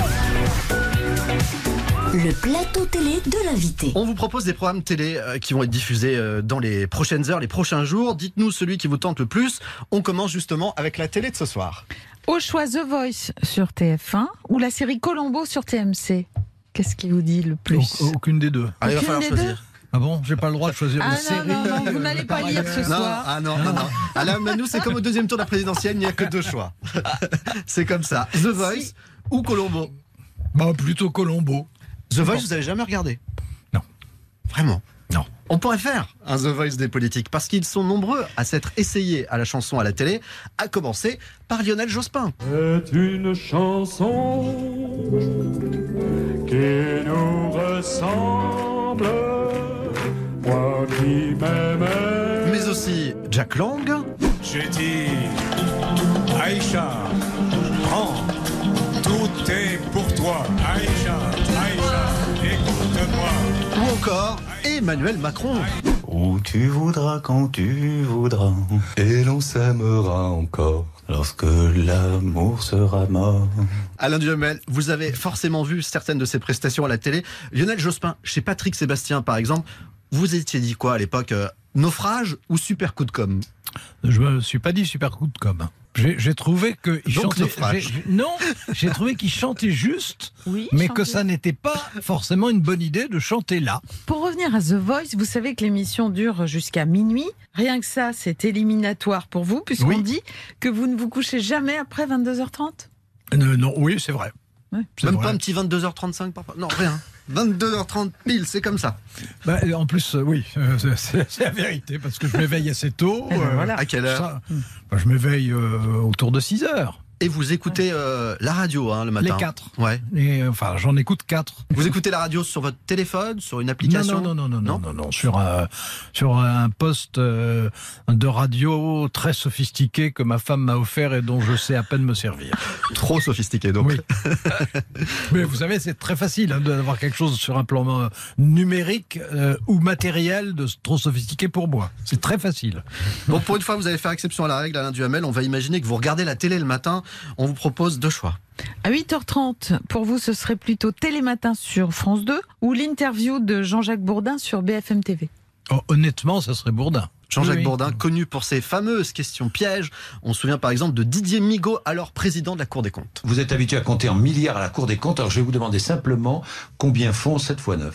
Le plateau télé de l'invité. On vous propose des programmes télé euh, qui vont être diffusés euh, dans les prochaines heures, les prochains jours. Dites-nous celui qui vous tente le plus. On commence justement avec la télé de ce soir. Au choix The Voice sur T F un ou la série Colombo sur T M C. Qu'est-ce qui vous dit le plus? Aucune des deux. Ah, il va Aucune falloir des choisir. deux. Ah bon, j'ai pas le droit de choisir Ah une non, série. non, non, vous n'allez pas lire ce Non, soir. ah non, non, non. Alain, nous, c'est comme au deuxième tour de la présidentielle, il n'y a que deux choix. C'est comme ça. The Voice si. ou Colombo? Bah, plutôt Colombo. The Voice, bon. Vous n'avez jamais regardé? Non. Vraiment? Non. On pourrait faire un The Voice des politiques, parce qu'ils sont nombreux à s'être essayés à la chanson à la télé, à commencer par Lionel Jospin. C'est une chanson qui nous ressemble, moi qui m'aimais. Mais aussi Jack Lang. J'ai dit, Aïcha, prends, tout est pour toi. Aïcha, Aïcha, écoute-moi. Ou encore Emmanuel Macron. Où tu voudras, quand tu voudras, et l'on s'aimera encore lorsque l'amour sera mort. Alain Duhamel, vous avez forcément vu certaines de ses prestations à la télé. Lionel Jospin, chez Patrick Sébastien par exemple, vous étiez dit quoi à l'époque? Naufrage ou super coup de com'? Je me suis pas dit super coup de com'. J'ai trouvé que il Donc, chantait. J'ai, non, j'ai trouvé qu'il chantait juste, oui, mais chanter. que ça n'était pas forcément une bonne idée de chanter là. Pour revenir à The Voice, vous savez que l'émission dure jusqu'à minuit. Rien que ça, c'est éliminatoire pour vous, puisqu'on oui. dit que vous ne vous couchez jamais après vingt-deux heures trente. Euh, non, oui, c'est vrai. Ouais. Même vrai. pas un petit vingt-deux heures trente-cinq parfois. Non, rien. vingt-deux heures trente pile, c'est comme ça. Bah, en plus, euh, oui, euh, c'est, c'est la vérité, parce que je m'éveille assez tôt. Eh ben euh, voilà. À quelle heure? ça, bah, je m'éveille euh, autour de six heures. Et vous écoutez euh, la radio hein, le matin? Les quatre. Ouais. Et, enfin, j'en écoute quatre. Vous écoutez la radio sur votre téléphone, sur une application? Non, non, non, non, non, non, non, sur un, sur un poste euh, de radio très sophistiqué que ma femme m'a offert et dont je sais à peine me servir. Trop sophistiqué, donc. Oui. Mais vous savez, c'est très facile hein, d'avoir quelque chose sur un plan euh, numérique euh, ou matériel de trop sophistiqué pour moi. C'est très facile. Bon, pour une fois, vous allez faire exception à la règle, Alain Duhamel. On va imaginer que vous regardez la télé le matin. On vous propose deux choix. À huit heures trente, pour vous, ce serait plutôt Télématin sur France deux ou l'interview de Jean-Jacques Bourdin sur B F M T V? Oh, honnêtement, ça serait Bourdin. Jean-Jacques oui, oui. Bourdin, connu pour ses fameuses questions pièges. On se souvient par exemple de Didier Migaud, alors président de la Cour des comptes. Vous êtes habitué à compter en milliards à la Cour des comptes, alors je vais vous demander simplement combien font sept fois neuf.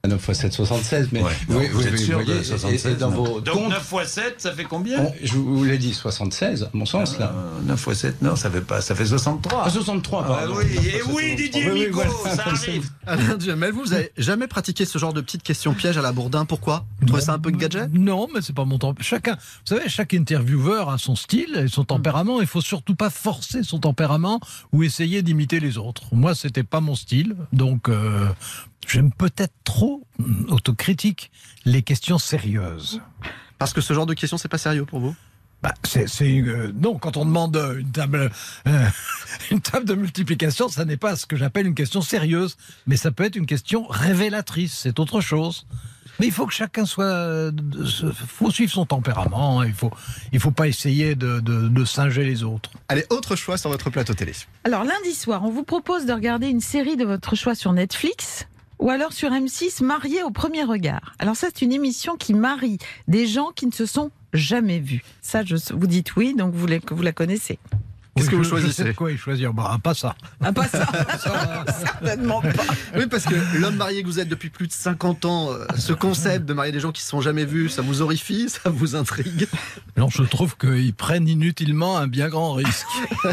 neuf fois sept, soixante-seize, mais Ouais, non, oui, vous oui, êtes oui, sûr vous voyez, de soixante-seize, et, et dans non. vos Donc comptes, neuf fois sept, ça fait combien? on- je vous l'ai dit, soixante-seize, à mon sens, là. Euh, neuf fois sept, non, ça fait pas, ça fait soixante-trois. Ah, soixante-trois, Ah, pardon. oui, et oui, Didier Oui, oui, Mico, voilà, ça comme ça. arrive. Alain Duhamel, vous avez jamais pratiqué ce genre de petites questions pièges à la Bourdin? Pourquoi? Vous trouvez ça un peu gadget? Non, mais c'est pas mon temps. Chacun, vous savez, chaque intervieweur a son style et son tempérament. Il faut surtout pas forcer son tempérament ou essayer d'imiter les autres. Moi, c'était pas mon style, donc euh, j'aime peut-être trop autocritique les questions sérieuses. Parce que ce genre de questions, c'est pas sérieux pour vous? Bah, c'est, c'est, euh, non, quand on demande euh, une table, euh, une table de multiplication, ça n'est pas ce que j'appelle une question sérieuse, mais ça peut être une question révélatrice, c'est autre chose. Mais il faut que chacun soit, il faut suivre son tempérament, il faut, il faut pas essayer de, de, de singer les autres. Allez, autre choix sur votre plateau télé. Alors lundi soir, on vous propose de regarder une série de votre choix sur Netflix ou alors sur M six, Mariés au premier regard. Alors ça, c'est une émission qui marie des gens qui ne se sont jamais vus. Ça, je, vous dites oui, donc vous, les, vous la connaissez. Qu'est-ce Oui, que vous je- choisissez? Je sais de quoi y choisir. Bah, pas ça. Ah, pas ça. Certainement pas. Oui, parce que l'homme marié que vous êtes depuis plus de cinquante ans, euh, ce concept de marier des gens qui ne se sont jamais vus, ça vous horrifie, ça vous intrigue? Non, je trouve qu'ils prennent inutilement un bien grand risque.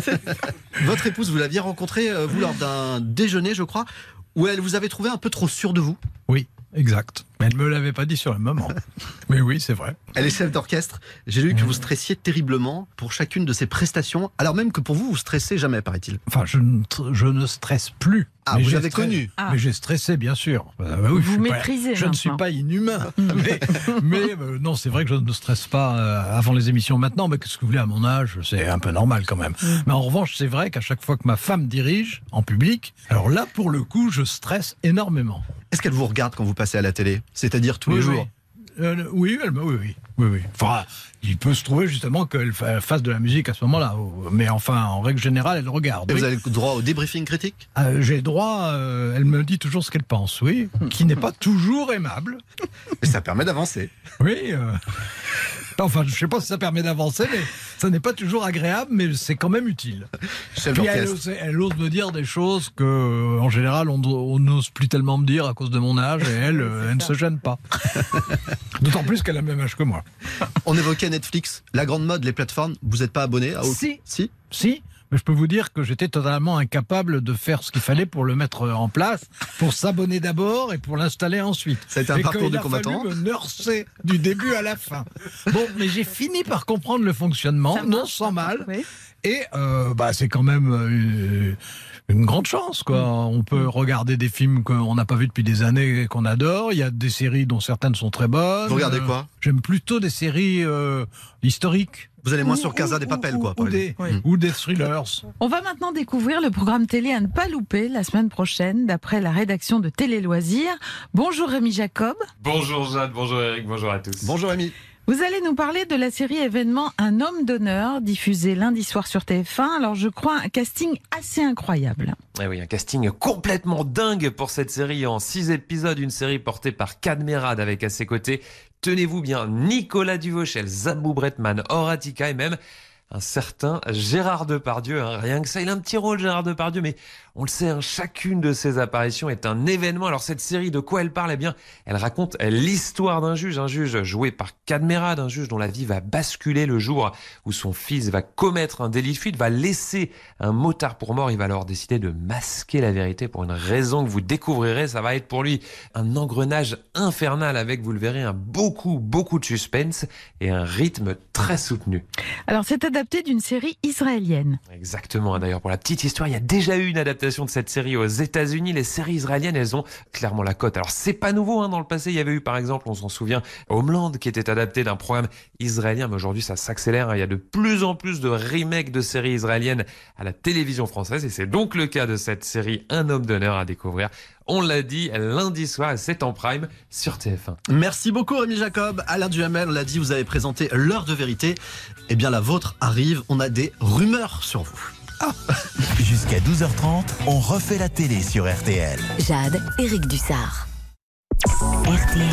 Votre épouse, vous l'aviez rencontrée, euh, vous, lors d'un déjeuner, je crois, où elle vous avait trouvé un peu trop sûr de vous? Oui, exact. Mais elle ne me l'avait pas dit sur le moment. Mais oui, c'est vrai. Elle est chef d'orchestre. J'ai lu que vous stressiez terriblement pour chacune de ses prestations, alors même que pour vous, vous stressez jamais, paraît-il. Enfin, je ne, je ne stresse plus. Ah, Mais vous j'ai l'avez stressé- connu. Ah. Mais j'ai stressé, bien sûr. Ah, bah oui, Vous je suis pas- maîtrisez Je ne suis maintenant. pas inhumain. mais mais, euh, non, c'est vrai que je ne stresse pas euh, avant les émissions maintenant. Mais qu'est-ce que vous voulez, à mon âge, c'est un peu normal quand même. Mais en revanche, c'est vrai qu'à chaque fois que ma femme dirige en public, alors là, pour le coup, je stresse énormément. Est-ce qu'elle vous regarde quand vous passez à la télé? C'est-à-dire tous les Oui, jours? Euh, oui, elle, oui, oui, oui, oui. Enfin, il peut se trouver justement qu'elle fa- fasse de la musique à ce moment-là. Mais enfin, en règle générale, elle regarde. Et oui. vous avez le droit au débriefing critique? Euh, J'ai droit, euh, elle me dit toujours ce qu'elle pense, oui, qui n'est pas toujours aimable. Et ça permet d'avancer. Oui. euh, Enfin, je ne sais pas si ça permet d'avancer, mais ça n'est pas toujours agréable, mais c'est quand même utile. Chef Puis elle d'orchestre. ose, elle ose me dire des choses que, euh, en général, on on n'ose plus tellement me dire à cause de mon âge, et elle, euh, elle ne se gêne pas. D'autant plus qu'elle a le même âge que moi. On évoquait Netflix, la grande mode, les plateformes. Vous n'êtes pas abonné à... Si. Si. Si, mais je peux vous dire que j'étais totalement incapable de faire ce qu'il fallait pour le mettre en place, pour s'abonner d'abord et pour l'installer ensuite. Ça a été un Et parcours qu'il du a combattant. fallu me nurser du début à la fin. Bon, mais j'ai fini par comprendre le fonctionnement, Ça non marche, sans mal. oui. Et euh, bah, c'est quand même euh, une grande chance, quoi. On peut regarder des films qu'on n'a pas vus depuis des années et qu'on adore. Il y a des séries dont certaines sont très bonnes. Vous regardez Euh, quoi? J'aime plutôt des séries euh, historiques. Vous allez moins Ou- sur Casa ou- des Papel, ou- quoi, par Ou des, exemple. ou des thrillers. On va maintenant découvrir le programme télé à ne pas louper la semaine prochaine, d'après la rédaction de Télé Loisirs. Bonjour Rémi Jacob. Bonjour Jeanne, bonjour Eric, bonjour à tous. Bonjour Rémi. Vous allez nous parler de la série événement Un homme d'honneur, diffusée lundi soir sur T F un. Alors je crois un casting assez incroyable. Eh oui, un casting complètement dingue pour cette série en six épisodes, une série portée par Cadmerade avec à ses côtés, tenez-vous bien, Nicolas Duvauchel, Zabou Bretman, Horatica et même un certain Gérard Depardieu. Hein. Rien que ça, il a un petit rôle Gérard Depardieu, mais on le sait, hein, chacune de ses apparitions est un événement. Alors cette série, de quoi elle parle? Eh bien, elle raconte l'histoire d'un juge, un juge joué par Cadmerade, un juge dont la vie va basculer le jour où son fils va commettre un délit de fuite, va laisser un motard pour mort. Il va alors décider de masquer la vérité pour une raison que vous découvrirez. Ça va être pour lui un engrenage infernal avec, vous le verrez, un beaucoup, beaucoup de suspense et un rythme très soutenu. Alors c'est adapté d'une série israélienne. Exactement. D'ailleurs, pour la petite histoire, il y a déjà eu une adaptation de cette série aux États-Unis. Les séries israéliennes, elles ont clairement la cote. Alors, c'est pas nouveau, hein. Dans le passé, il y avait eu, par exemple, on s'en souvient, Homeland, qui était adapté d'un programme israélien. Mais aujourd'hui, ça s'accélère, hein. Il y a de plus en plus de remakes de séries israéliennes à la télévision française. Et c'est donc le cas de cette série Un homme d'honneur à découvrir. On l'a dit, lundi soir, et c'est en prime sur T F un. Merci beaucoup Rémi Jacob. Alain Duhamel, on l'a dit, vous avez présenté l'heure de vérité. Eh bien, la vôtre arrive. On a des rumeurs sur vous. Ah. Jusqu'à douze heures trente, on refait la télé sur R T L. Jade, Éric Dussard. R T L.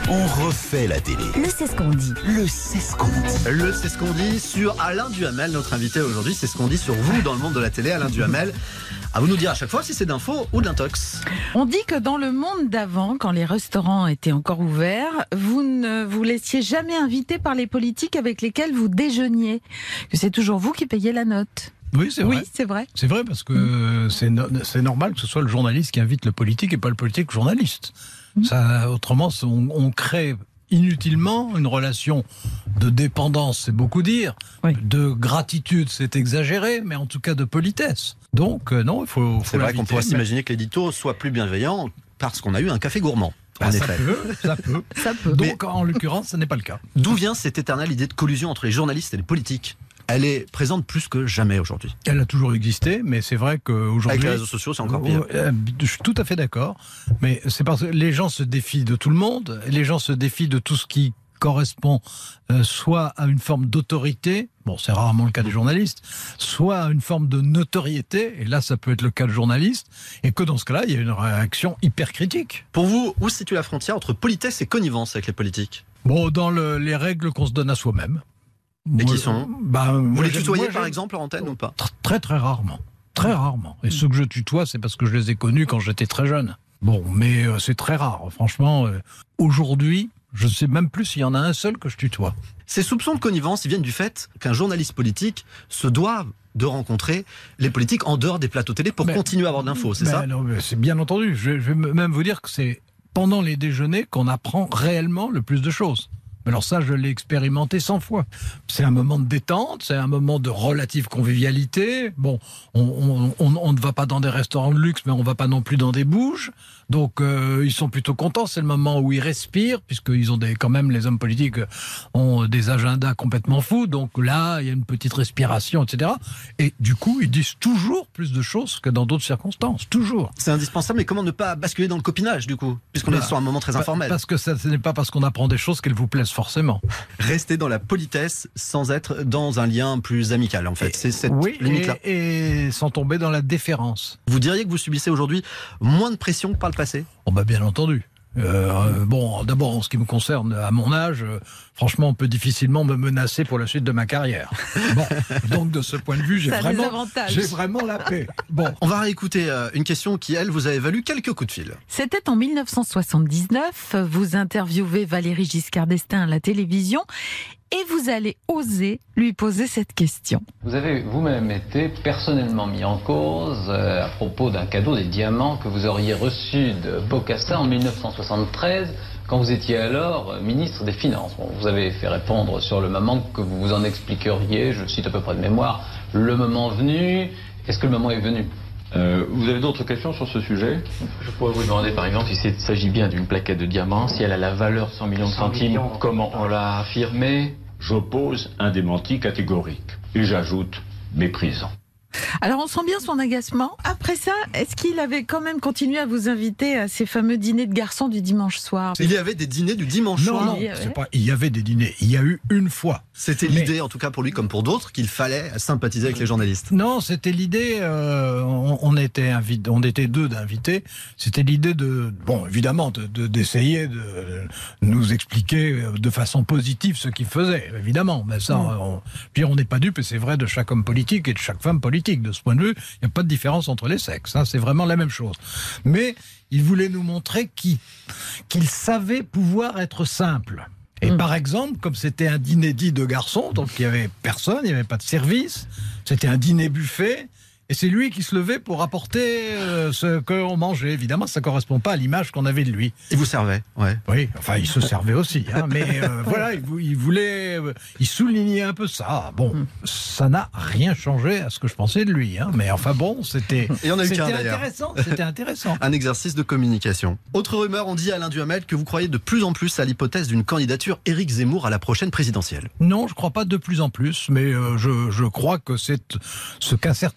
on refait la télé. Le C'est ce qu'on dit. Le C'est ce qu'on dit. Le C'est ce qu'on dit sur Alain Duhamel, notre invité aujourd'hui. C'est ce qu'on dit sur vous dans le monde de la télé, Alain Duhamel. À vous nous dire à chaque fois si c'est d'info ou de l'intox. On dit que dans le monde d'avant, quand les restaurants étaient encore ouverts, vous ne vous laissiez jamais inviter par les politiques avec lesquels vous déjeuniez. Que c'est toujours vous qui payez la note. Oui, c'est vrai. Oui, c'est vrai. C'est vrai parce que mmh. c'est, no- c'est normal que ce soit le journaliste qui invite le politique et pas le politique le journaliste. Mmh. Ça, autrement, on, on crée inutilement une relation de dépendance, c'est beaucoup dire, oui. de gratitude, c'est exagéré, mais en tout cas de politesse. Donc euh, non, il faut, faut C'est vrai qu'on pourrait mais... s'imaginer que l'édito soit plus bienveillant parce qu'on a eu un café gourmand. Bah, en ça effet. peut, ça peut. ça peut. Donc mais en l'occurrence, ce n'est pas le cas. D'où vient cette éternelle idée de collusion entre les journalistes et les politiques ? Elle est présente plus que jamais aujourd'hui. Elle a toujours existé, mais c'est vrai qu'aujourd'hui... Avec les réseaux sociaux, c'est encore pire. Je suis tout à fait d'accord, mais c'est parce que les gens se défient de tout le monde, les gens se défient de tout ce qui correspond euh, soit à une forme d'autorité, bon c'est rarement le cas des journalistes, soit à une forme de notoriété, et là ça peut être le cas de journalistes, et que dans ce cas-là, il y a une réaction hyper critique. Pour vous, où se situe la frontière entre politesse et connivence avec les politiques ? Bon, dans le, les règles qu'on se donne à soi-même. Et moi, qui sont bah, Vous moi, les tutoyez moi, par exemple en antenne ou pas ? Très très rarement. Très rarement. Et ceux que je tutoie, c'est parce que je les ai connus quand j'étais très jeune. Bon, mais euh, c'est très rare. Franchement, euh, aujourd'hui, je ne sais même plus s'il y en a un seul que je tutoie. Ces soupçons de connivence, ils viennent du fait qu'un journaliste politique se doit de rencontrer les politiques en dehors des plateaux télé pour mais, continuer à avoir de l'info, c'est ça ? Non, mais c'est bien entendu. Je, je vais même vous dire que c'est pendant les déjeuners qu'on apprend réellement le plus de choses. Alors ça, je l'ai expérimenté cent fois. C'est un moment de détente, c'est un moment de relative convivialité. Bon, on, on, on, on ne va pas dans des restaurants de luxe, mais on ne va pas non plus dans des bouges. Donc, euh, ils sont plutôt contents. C'est le moment où ils respirent, puisqu'ils ont des, quand même, les hommes politiques ont des agendas complètement fous. Donc là, il y a une petite respiration, et cetera. Et du coup, ils disent toujours plus de choses que dans d'autres circonstances. Toujours. C'est indispensable, mais comment ne pas basculer dans le copinage, du coup, puisqu'on bah, est sur un moment très informel ? Parce que ça, ce n'est pas parce qu'on apprend des choses qu'elles vous plaisent forcément. Rester dans la politesse sans être dans un lien plus amical, en fait. Et, c'est cette oui, limite-là. Et, et sans tomber dans la déférence. Vous diriez que vous subissez aujourd'hui moins de pression que par le passé ? Oh bah bien entendu. Euh, bon, d'abord, en ce qui me concerne, à mon âge, euh, franchement, on peut difficilement me menacer pour la suite de ma carrière. Bon, donc de ce point de vue, j'ai vraiment, j'ai vraiment la paix. Bon, on va réécouter euh, une question qui, elle, vous avait valu quelques coups de fil. C'était en mille neuf cent soixante-dix-neuf. Vous interviewez Valéry Giscard d'Estaing à la télévision. Et vous allez oser lui poser cette question. Vous avez vous-même été personnellement mis en cause euh, à propos d'un cadeau des diamants que vous auriez reçu de Bokassa en mille neuf cent soixante-treize, quand vous étiez alors ministre des Finances. Bon, vous avez fait répondre sur le moment que vous vous en expliqueriez, je cite à peu près de mémoire, le moment venu. Est-ce que le moment est venu ? Euh, vous avez d'autres questions sur ce sujet ? Je pourrais vous demander par exemple si il s'agit bien d'une plaquette de diamants, si elle a la valeur de cent millions de centimes, millions, comment on l'a affirmé ? J'oppose un démenti catégorique. Et j'ajoute méprisant. Alors on sent bien son agacement. Après ça, est-ce qu'il avait quand même continué à vous inviter à ces fameux dîners de garçons du dimanche soir ? Il y avait des dîners du dimanche non, soir. Non, c'est pas. Il y avait des dîners. Il y a eu une fois. C'était mais... l'idée, en tout cas pour lui comme pour d'autres, qu'il fallait sympathiser avec les journalistes. Non, c'était l'idée. Euh, on, on était invités, on était deux d'invités. C'était l'idée de, bon, évidemment, de, de, d'essayer de nous expliquer de façon positive ce qu'il faisait. Évidemment, mais ça, mmh. on, puis on n'est pas dupes. Et c'est vrai de chaque homme politique et de chaque femme politique. De ce point de vue, il n'y a pas de différence entre les sexes. Hein, c'est vraiment la même chose. Mais il voulait nous montrer qu'il, qu'il savait pouvoir être simple. Et mmh. par exemple, comme c'était un dîner dit de garçons, donc il n'y avait personne, il n'y avait pas de service, c'était un dîner buffet, et c'est lui qui se levait pour apporter euh, ce qu'on mangeait. Évidemment, ça ne correspond pas à l'image qu'on avait de lui. Il vous servait, ouais. Oui, enfin, il se servait aussi. Hein, mais euh, voilà, il, il voulait... Euh, il soulignait un peu ça. Bon, mm. ça n'a rien changé à ce que je pensais de lui. Hein, mais enfin bon, c'était... Et on a eu c'était qu'un, d'ailleurs. intéressant, c'était intéressant. Un exercice de communication. Autre rumeur, on dit à Alain Duhamel que vous croyez de plus en plus à l'hypothèse d'une candidature Éric Zemmour à la prochaine présidentielle. Non, je ne crois pas de plus en plus, mais euh, je, je crois que c'est ce qu'un certain nombre de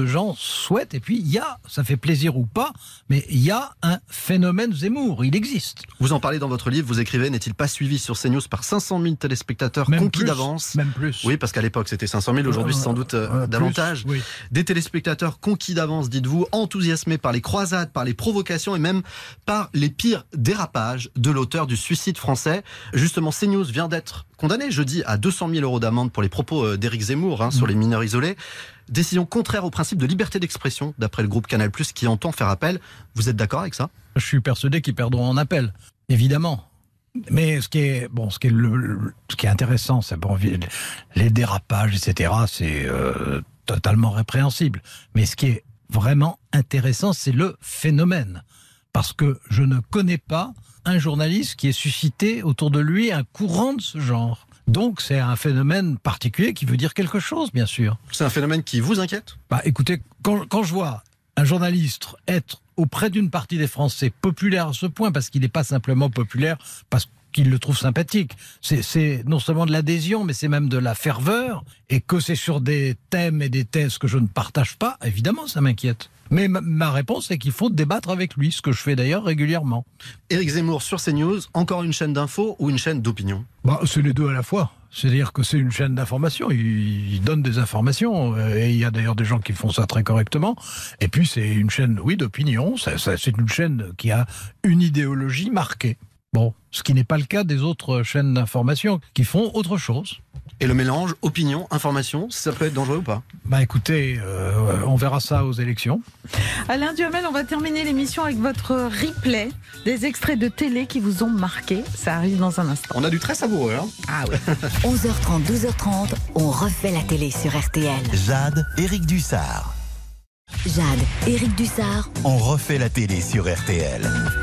gens souhaitent. Et puis, il y a, ça fait plaisir ou pas, mais il y a un phénomène Zemmour, il existe. Vous en parlez dans votre livre, vous écrivez, n'est-il pas suivi sur CNews par cinq cent mille téléspectateurs Même conquis plus, d'avance? Même plus. Oui, parce qu'à l'époque c'était cinq cent mille, aujourd'hui c'est sans doute euh, Euh, davantage. plus, oui. Des téléspectateurs conquis d'avance, dites-vous, enthousiasmés par les croisades, par les provocations et même par les pires dérapages de l'auteur du suicide français. Justement, CNews vient d'être condamné jeudi à deux cent mille euros d'amende pour les propos d'Éric Zemmour hein, sur les mineurs isolés. Décision contraire au principe de liberté d'expression, d'après le groupe Canal+, qui entend faire appel. Vous êtes d'accord avec ça? Je suis persuadé qu'ils perdront en appel, évidemment. Mais ce qui est, bon, ce qui est, le, le- ce qui est intéressant, c'est bon, les dérapages, et cetera, c'est euh, totalement répréhensible. Mais ce qui est vraiment intéressant, c'est le phénomène. Parce que je ne connais pas un journaliste qui ait suscité autour de lui un courant de ce genre. Donc c'est un phénomène particulier qui veut dire quelque chose, bien sûr. C'est un phénomène qui vous inquiète? Bah, écoutez, quand, quand je vois un journaliste être auprès d'une partie des Français populaire à ce point, parce qu'il n'est pas simplement populaire parce qu'il le trouve sympathique, c'est, c'est non seulement de l'adhésion, mais c'est même de la ferveur, et que c'est sur des thèmes et des thèses que je ne partage pas, évidemment ça m'inquiète. Mais ma, ma réponse est qu'il faut débattre avec lui, ce que je fais d'ailleurs régulièrement. Éric Zemmour sur CNews, encore une chaîne d'infos ou une chaîne d'opinion? Bah, c'est les deux à la fois. C'est-à-dire que c'est une chaîne d'information, il, il donne des informations, euh, et il y a d'ailleurs des gens qui font ça très correctement. Et puis c'est une chaîne, oui, d'opinion, ça, ça, c'est une chaîne qui a une idéologie marquée. Bon, ce qui n'est pas le cas des autres chaînes d'information qui font autre chose. Et le mélange opinion, information, ça peut être dangereux ou pas? Bah écoutez, euh, on verra ça aux élections. Alain Duhamel, on va terminer l'émission avec votre replay des extraits de télé qui vous ont marqué. Ça arrive dans un instant. On a du très savoureux, hein? Ah ouais. onze heures trente, douze heures trente, on refait la télé sur R T L. Jade, Éric Dussard. Jade, Éric Dussard, On refait la télé sur R T L.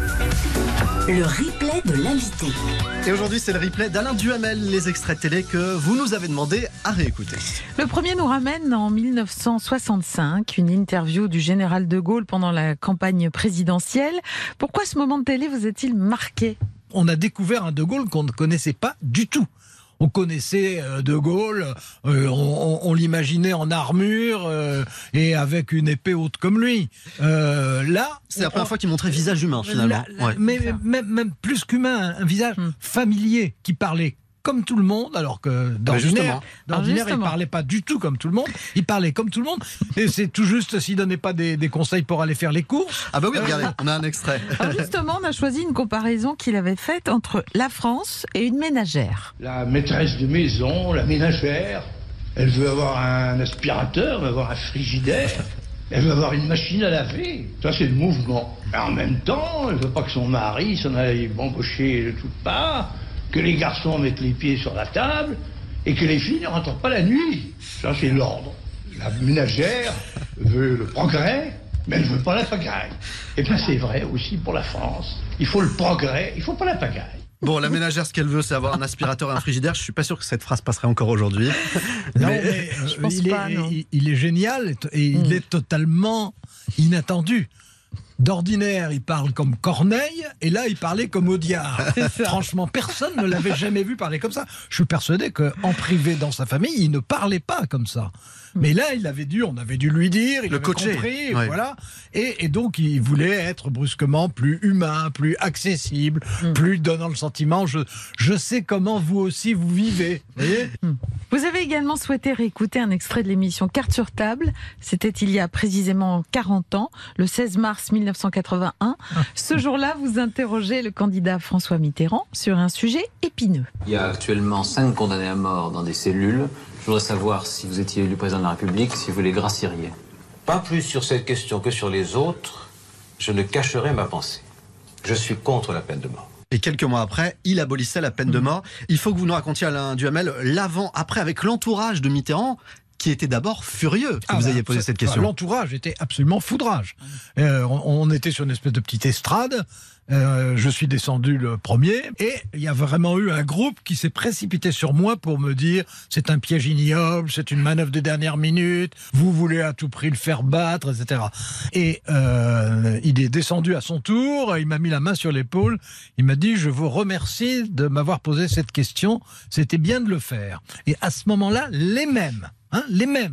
le replay de l'invité. Et aujourd'hui, c'est le replay d'Alain Duhamel, les extraits de télé que vous nous avez demandé à réécouter. Le premier nous ramène en mille neuf cent soixante-cinq, une interview du général de Gaulle pendant la campagne présidentielle. Pourquoi ce moment de télé vous est-il marqué? On a découvert un de Gaulle qu'on ne connaissait pas du tout. On connaissait euh, De Gaulle, euh, on, on, on l'imaginait en armure euh, et avec une épée haute comme lui. Euh, là, c'est la on, première fois qu'il montrait visage humain finalement. Là, là, ouais. Mais même, même plus qu'humain, un visage hmm. familier qui parlait comme tout le monde, alors que d'ordinaire, d'ordinaire il ne parlait pas du tout comme tout le monde. Il parlait comme tout le monde. Et c'est tout juste s'il ne donnait pas des, des conseils pour aller faire les courses. Ah bah oui, regardez, on a un extrait. Alors justement, on a choisi une comparaison qu'il avait faite entre la France et une ménagère. La maîtresse de maison, la ménagère, elle veut avoir un aspirateur, elle veut avoir un frigidaire, elle veut avoir une machine à laver. Ça, c'est le mouvement. Mais en même temps, elle veut pas que son mari s'en aille bambocher de toutes parts, que les garçons mettent les pieds sur la table et que les filles ne rentrent pas la nuit. Ça, c'est l'ordre. La ménagère veut le progrès, mais elle ne veut pas la pagaille. Et bien, c'est vrai aussi pour la France. Il faut le progrès, il ne faut pas la pagaille. Bon, la ménagère, ce qu'elle veut, c'est avoir un aspirateur et un frigidaire. Je suis pas sûr que cette phrase passerait encore aujourd'hui. Non, mais, mais euh, je pense il, pas, est, non. il, il est génial et il mmh. est totalement inattendu. D'ordinaire, il parle comme Corneille, et là, il parlait comme Audiard. Franchement, personne ne l'avait jamais vu parler comme ça. Je suis persuadé qu'en privé, dans sa famille, il ne parlait pas comme ça. Mais là, il avait dû, on avait dû lui dire, il le avait coacher. compris, ouais. voilà. Et, et donc, il voulait être brusquement plus humain, plus accessible, mm. plus donnant le sentiment. Je, je sais comment vous aussi vous vivez. Vous voyez ? Vous avez également souhaité réécouter un extrait de l'émission Carte sur table. C'était il y a précisément quarante ans, le seize mars mille neuf cent quatre-vingt-un. Ce jour-là, vous interrogez le candidat François Mitterrand sur un sujet épineux. Il y a actuellement cinq condamnés à mort dans des cellules. Je voudrais savoir si vous étiez élu président de la République, si vous les gracieriez. Pas plus sur cette question que sur les autres, je ne cacherai ma pensée. Je suis contre la peine de mort. Et quelques mois après, il abolissait la peine mmh. de mort. Il faut que vous nous racontiez, Alain Duhamel, l'avant-après avec l'entourage de Mitterrand, qui était d'abord furieux que ah vous bah, ayez posé cette question. L'entourage était absolument foudrage. Euh, on, on était sur une espèce de petite estrade. Euh, je suis descendu le premier et il y a vraiment eu un groupe qui s'est précipité sur moi pour me dire c'est un piège ignoble, c'est une manœuvre de dernière minute, vous voulez à tout prix le faire battre, et cetera. Et euh, il est descendu à son tour, il m'a mis la main sur l'épaule, il m'a dit je vous remercie de m'avoir posé cette question, c'était bien de le faire. Et à ce moment-là, les mêmes, hein, les mêmes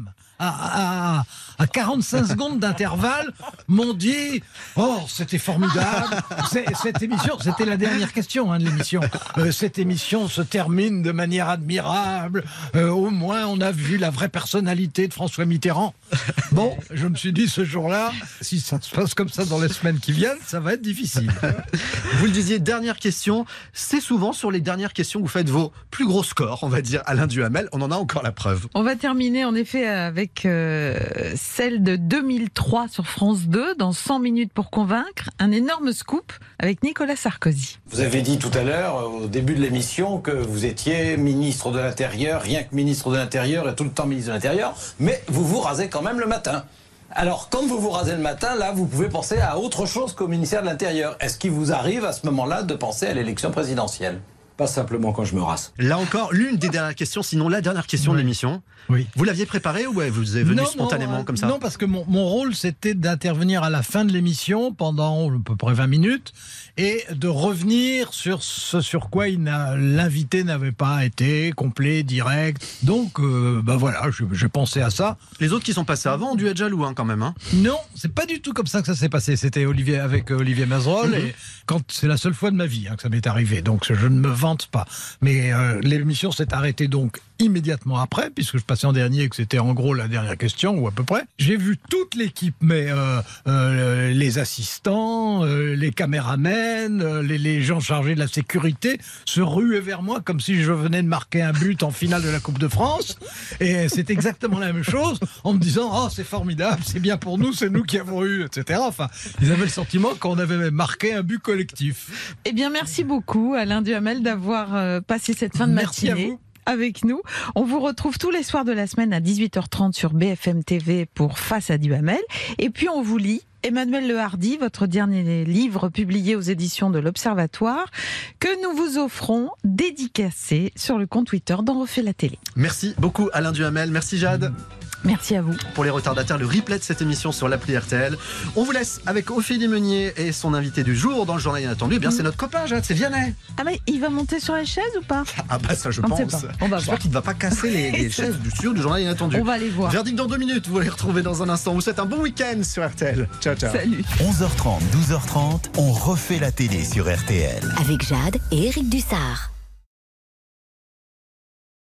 à, à, à quarante-cinq secondes d'intervalle, m'ont dit « Oh, c'était formidable !» Cette émission, c'était la dernière question hein, de l'émission. Euh, cette émission se termine de manière admirable. Euh, au moins, on a vu la vraie personnalité de François Mitterrand. Bon, je me suis dit ce jour-là, si ça se passe comme ça dans les semaines qui viennent, ça va être difficile. Vous le disiez, dernière question. C'est souvent sur les dernières questions que vous faites vos plus gros scores, on va dire, Alain Duhamel. On en a encore la preuve. On va terminer en effet avec euh, celle de deux mille trois sur France deux, dans cent minutes pour convaincre. Un énorme scoop avec Nicolas Sarkozy. Vous avez dit tout à l'heure, au début de l'émission, que vous étiez ministre de l'Intérieur, rien que ministre de l'Intérieur et tout le temps ministre de l'Intérieur, mais vous vous rasez quand même le matin. Alors, quand vous vous rasez le matin, là, vous pouvez penser à autre chose qu'au ministère de l'Intérieur. Est-ce qu'il vous arrive à ce moment-là de penser à l'élection présidentielle ? Pas simplement quand je me rase. Là encore, l'une des dernières questions, sinon la dernière question oui. de l'émission. Oui. Vous l'aviez préparée ou ouais, vous êtes venu non, spontanément non, comme ça? Non, parce que mon, mon rôle, c'était d'intervenir à la fin de l'émission pendant à peu près vingt minutes et de revenir sur ce sur quoi il n'a, l'invité n'avait pas été complet, direct. Donc, euh, bah voilà, j'ai pensé à ça. Les autres qui sont passés avant ont dû être jaloux hein, quand même. Hein. Non, c'est pas du tout comme ça que ça s'est passé. C'était Olivier avec euh, Olivier Mazerolle mm-hmm. et quand c'est la seule fois de ma vie hein, que ça m'est arrivé. Donc, je ne me vante pas. Mais euh, l'émission s'est arrêtée donc immédiatement après, puisque je passais en dernier et que c'était en gros la dernière question, ou à peu près. J'ai vu toute l'équipe, mais euh, euh, les assistants, euh, les caméramens, euh, les, les gens chargés de la sécurité se ruaient vers moi comme si je venais de marquer un but en finale de la Coupe de France. Et c'est exactement la même chose, en me disant « Oh, c'est formidable, c'est bien pour nous, c'est nous qui avons eu, et cetera » Enfin, ils avaient le sentiment qu'on avait marqué un but collectif. Eh bien, merci beaucoup, Alain Duhamel, d'avoir euh, passé cette fin de merci matinée. À vous. Avec nous. On vous retrouve tous les soirs de la semaine à dix-huit heures trente sur B F M T V pour Face à Duhamel. Et puis on vous lit Emmanuel Le Hardi, votre dernier livre publié aux éditions de l'Observatoire, que nous vous offrons dédicacé sur le compte Twitter d'En Refait la Télé. Merci beaucoup Alain Duhamel, merci Jade. Merci à vous. Pour les retardataires, le replay de cette émission sur l'appli R T L. On vous laisse avec Ophélie Meunier et son invité du jour dans le journal inattendu. Eh bien, c'est notre copain, Jade, c'est Vianney. Ah, mais il va monter sur les chaises ou pas? Ah, bah, ça, je On pense. sait pas. On va J'espère qu'il ne va pas casser les, les chaises du studio du journal inattendu. On va les voir. Verdict dans deux minutes, vous allez les retrouver dans un instant. On vous souhaite un bon week-end sur R T L. Ciao, ciao. Salut. onze heures trente, douze heures trente, on refait la télé sur R T L. Avec Jade et Éric Dussard.